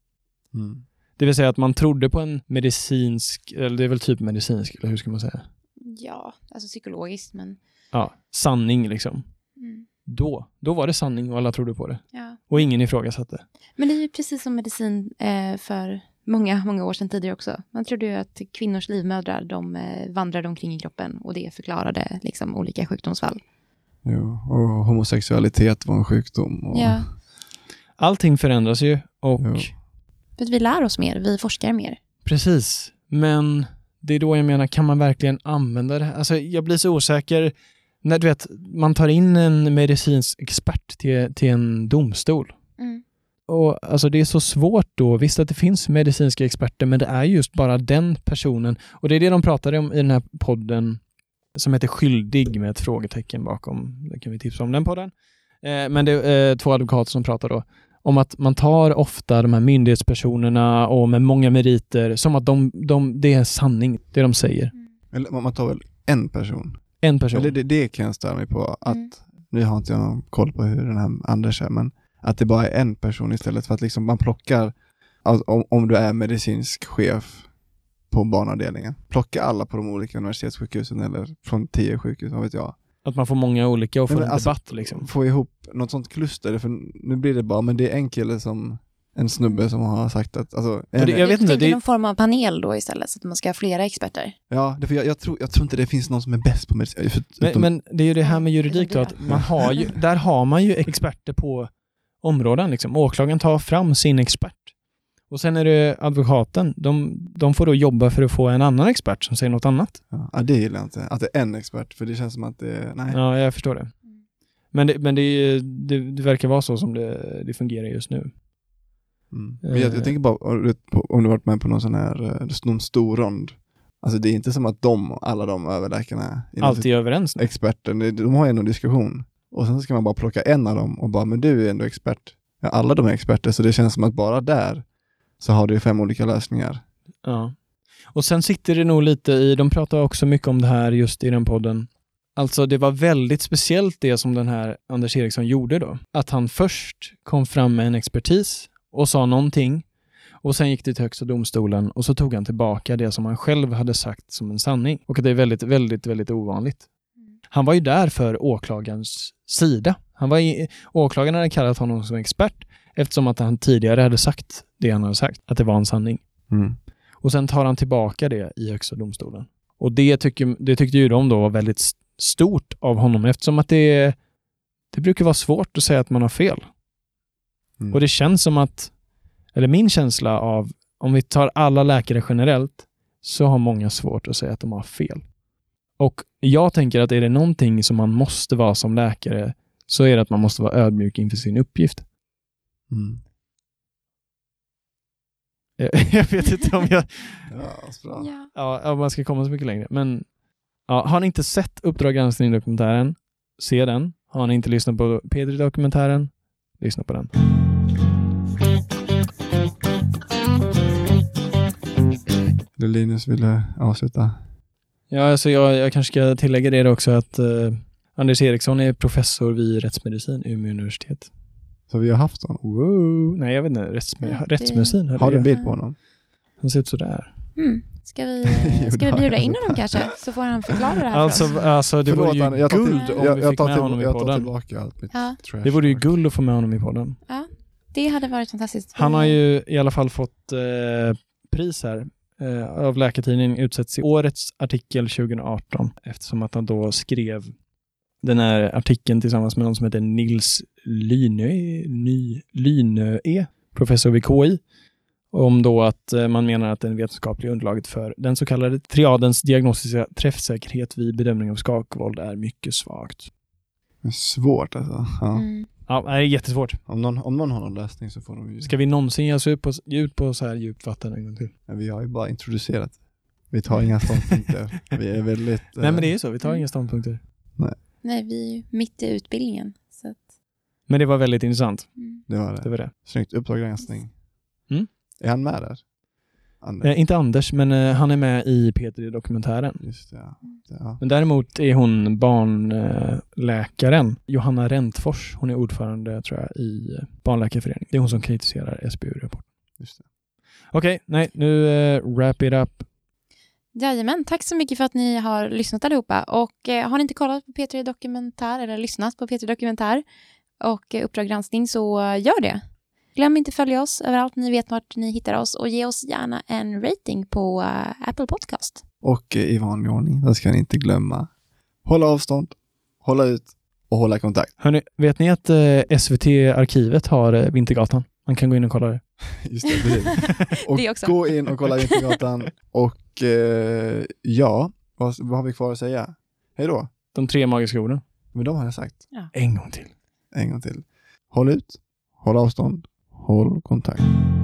Mm. Det vill säga att man trodde på en medicinsk, eller det är väl typ medicinsk, eller hur ska man säga? Ja, alltså psykologiskt, men... Ja, sanning liksom. Mm. Då, då var det sanning och alla trodde på det. Ja. Och ingen ifrågasatte. Men det är ju precis som medicin eh, för många, många år sedan tidigare också. Man trodde ju att kvinnors livmödrar, de eh, vandrade omkring i kroppen och det förklarade liksom olika sjukdomsfall. Jo, och homosexualitet var en sjukdom. Och... Ja, Allting förändras ju och Jo. för att vi lär oss mer, vi forskar mer. precis. Men det är då jag menar, kan man verkligen använda det? Alltså jag blir så osäker när du vet, man tar in en medicinsk expert till, till en domstol. Mm. Och alltså det är så svårt då. Visst att det finns medicinska experter, men det är just bara den personen. Och det är det de pratade om i den här podden som heter Skyldig med ett frågetecken bakom. Det kan vi tipsa om den podden. Eh, men det är eh, två advokater som pratar då om att man tar ofta de här myndighetspersonerna och med många meriter som att de, de, det är sanning, det de säger. Eller man tar väl en person. En person. Eller det, det kan jag störa mig på. Att, Mm. Nu har inte jag någon koll på hur den här Anders är, men att det bara är en person istället för att liksom man plockar, alltså, om, om du är medicinsk chef på barnavdelningen, plocka alla på de olika universitetssjukhusen eller från tio sjukhus, vad vet jag. Att man får många olika och får Nej, en men alltså, debatt liksom. Få ihop något sånt kluster, för nu blir det bara, men det är en kille som, en snubbe som har sagt att, alltså, en, det, jag vet inte, det är det någon form av panel då istället, så att man ska ha flera experter. ja, det, för jag, jag, tror, jag tror inte det finns någon som är bäst på medicin. För, men, utom, men det är ju det här med juridik då, Ja, att man har ju, där har man ju experter på områden liksom. Åklagaren tar fram sin expert. Och sen är det advokaten, de, de får då jobba för att få en annan expert som säger något annat. ja, det gillar jag inte. Att det är en expert, för det känns som att det är, nej. Ja, jag förstår det. Men det, men det, det, det verkar vara så som det, det fungerar just nu. Mm. Men jag, jag tänker bara, om du varit med på någon sån här, någon stor rond. Alltså det är inte som att de, alla de överläkarna Alltid är överens nu. experter, de har en diskussion. Och sen ska man bara plocka en av dem och bara, men du är ändå expert. Ja, alla de är experter, så det känns som att bara där så har du fem olika lösningar. Ja. Och sen sitter det nog lite i, de pratar också mycket om det här just i den podden. Alltså det var väldigt speciellt det som den här Anders Eriksson gjorde då. Att han först kom fram med en expertis och sa någonting. Och sen gick det till högsta domstolen och så tog han tillbaka det som han själv hade sagt som en sanning. Och det är väldigt, väldigt, väldigt ovanligt. Han var ju där för åklagarens sida. Han var i, åklagaren hade kallat honom som expert eftersom att han tidigare hade sagt det han hade sagt. Att det var en sanning. Mm. Och sen tar han tillbaka det i högsta domstolen. Och det, tycker, det tyckte ju de då var väldigt stort av honom eftersom att det, det brukar vara svårt att säga att man har fel. Mm. Och det känns som att, eller min känsla av, om vi tar alla läkare generellt, så har många svårt att säga att de har fel. Och jag tänker att är det någonting som man måste vara som läkare, så är det att man måste vara ödmjuk inför sin uppgift. Mm. Jag vet inte om jag... Ja, så bra. Ja. Ja, om man ska komma så mycket längre. Men ja, har ni inte sett Uppdrag granskning-dokumentären, se den. Har ni inte lyssnat på P tre-dokumentären, lyssna på den. Det Linus ville avsluta. Ja, alltså jag, jag kanske ska tillägga det också att uh, Anders Eriksson är professor vid rättsmedicin i Umeå universitet. Så vi har haft honom. Wow. Nej, jag vet inte. Rättsme- Ja, det- rättsmedicin. Har du en bild på honom? Han ser ut sådär. Mm. Ska vi, ska vi bjuda in honom kanske? Så får han förklara det här Alltså, för oss. alltså det Förlåt, vore ju Anna, jag tar guld till- om jag- vi jag fick tar med till- honom i jag tar podden. tillbaka allt mitt Ja. trash. Det vore ju guld att få med honom i podden. Ja, det hade varit fantastiskt. Han har ju i alla fall fått eh, pris här eh, av Läkartidningen, utsätts i årets artikel tjugo arton eftersom att han då skrev den här artikeln tillsammans med någon som heter Nils Lynö, Ny, Lynö, professor vid K I, om då att eh, man menar att den vetenskapliga underlaget för den så kallade triadens diagnostiska träffsäkerhet vid bedömning av skakvåld är mycket svagt. Det är svårt alltså. Ja. Mm. Ja, det är jättesvårt. Om, någon, om någon har någon lösning så får de ju... Ska vi någonsin ge oss ut på, ge ut på så här djupt vatten en gång till? Ja, vi har ju bara introducerat. Vi tar inga ståndpunkter. Vi är väldigt... Nej, men det är eh, så. Vi tar inga ståndpunkter. Nej, vi är ju mitt i utbildningen. Så att, Men det var väldigt intressant. mm. Det var det. Det var det. Snyggt. Uppdrag granskning. Mm. Är han med där? Anders? Eh, inte Anders, men eh, han är med i P tre-dokumentären. Just det, ja. Det, ja. Men däremot är hon barnläkaren eh, Johanna Rentfors. Hon är ordförande, tror jag, i Barnläkarföreningen. Det är hon som kritiserar S B U-rapporten. Just det. Okej, nej, nu eh, wrap it up. Jajamän, tack så mycket för att ni har lyssnat allihopa. Och eh, har ni inte kollat på P tre-dokumentär eller lyssnat på P tre-dokumentär och eh, Uppdrag granskning, så eh, gör det. Glöm inte följa oss överallt, ni vet vart ni hittar oss, och ge oss gärna en rating på uh, Apple Podcast. Och eh, i vanlig ordning, då ska ni inte glömma hålla avstånd, hålla ut och hålla kontakt. Hörrni, vet ni att eh, S V T-arkivet har eh, Vintergatan? Man kan gå in och kolla det. Just det, precis. Och Det också. gå in och kolla Vintergatan. Och eh, ja, vad, vad har vi kvar att säga? Hej då. De tre magiska orden. Men de har jag sagt En gång till. en gång till. Håll ut, håll avstånd, håll kontakt.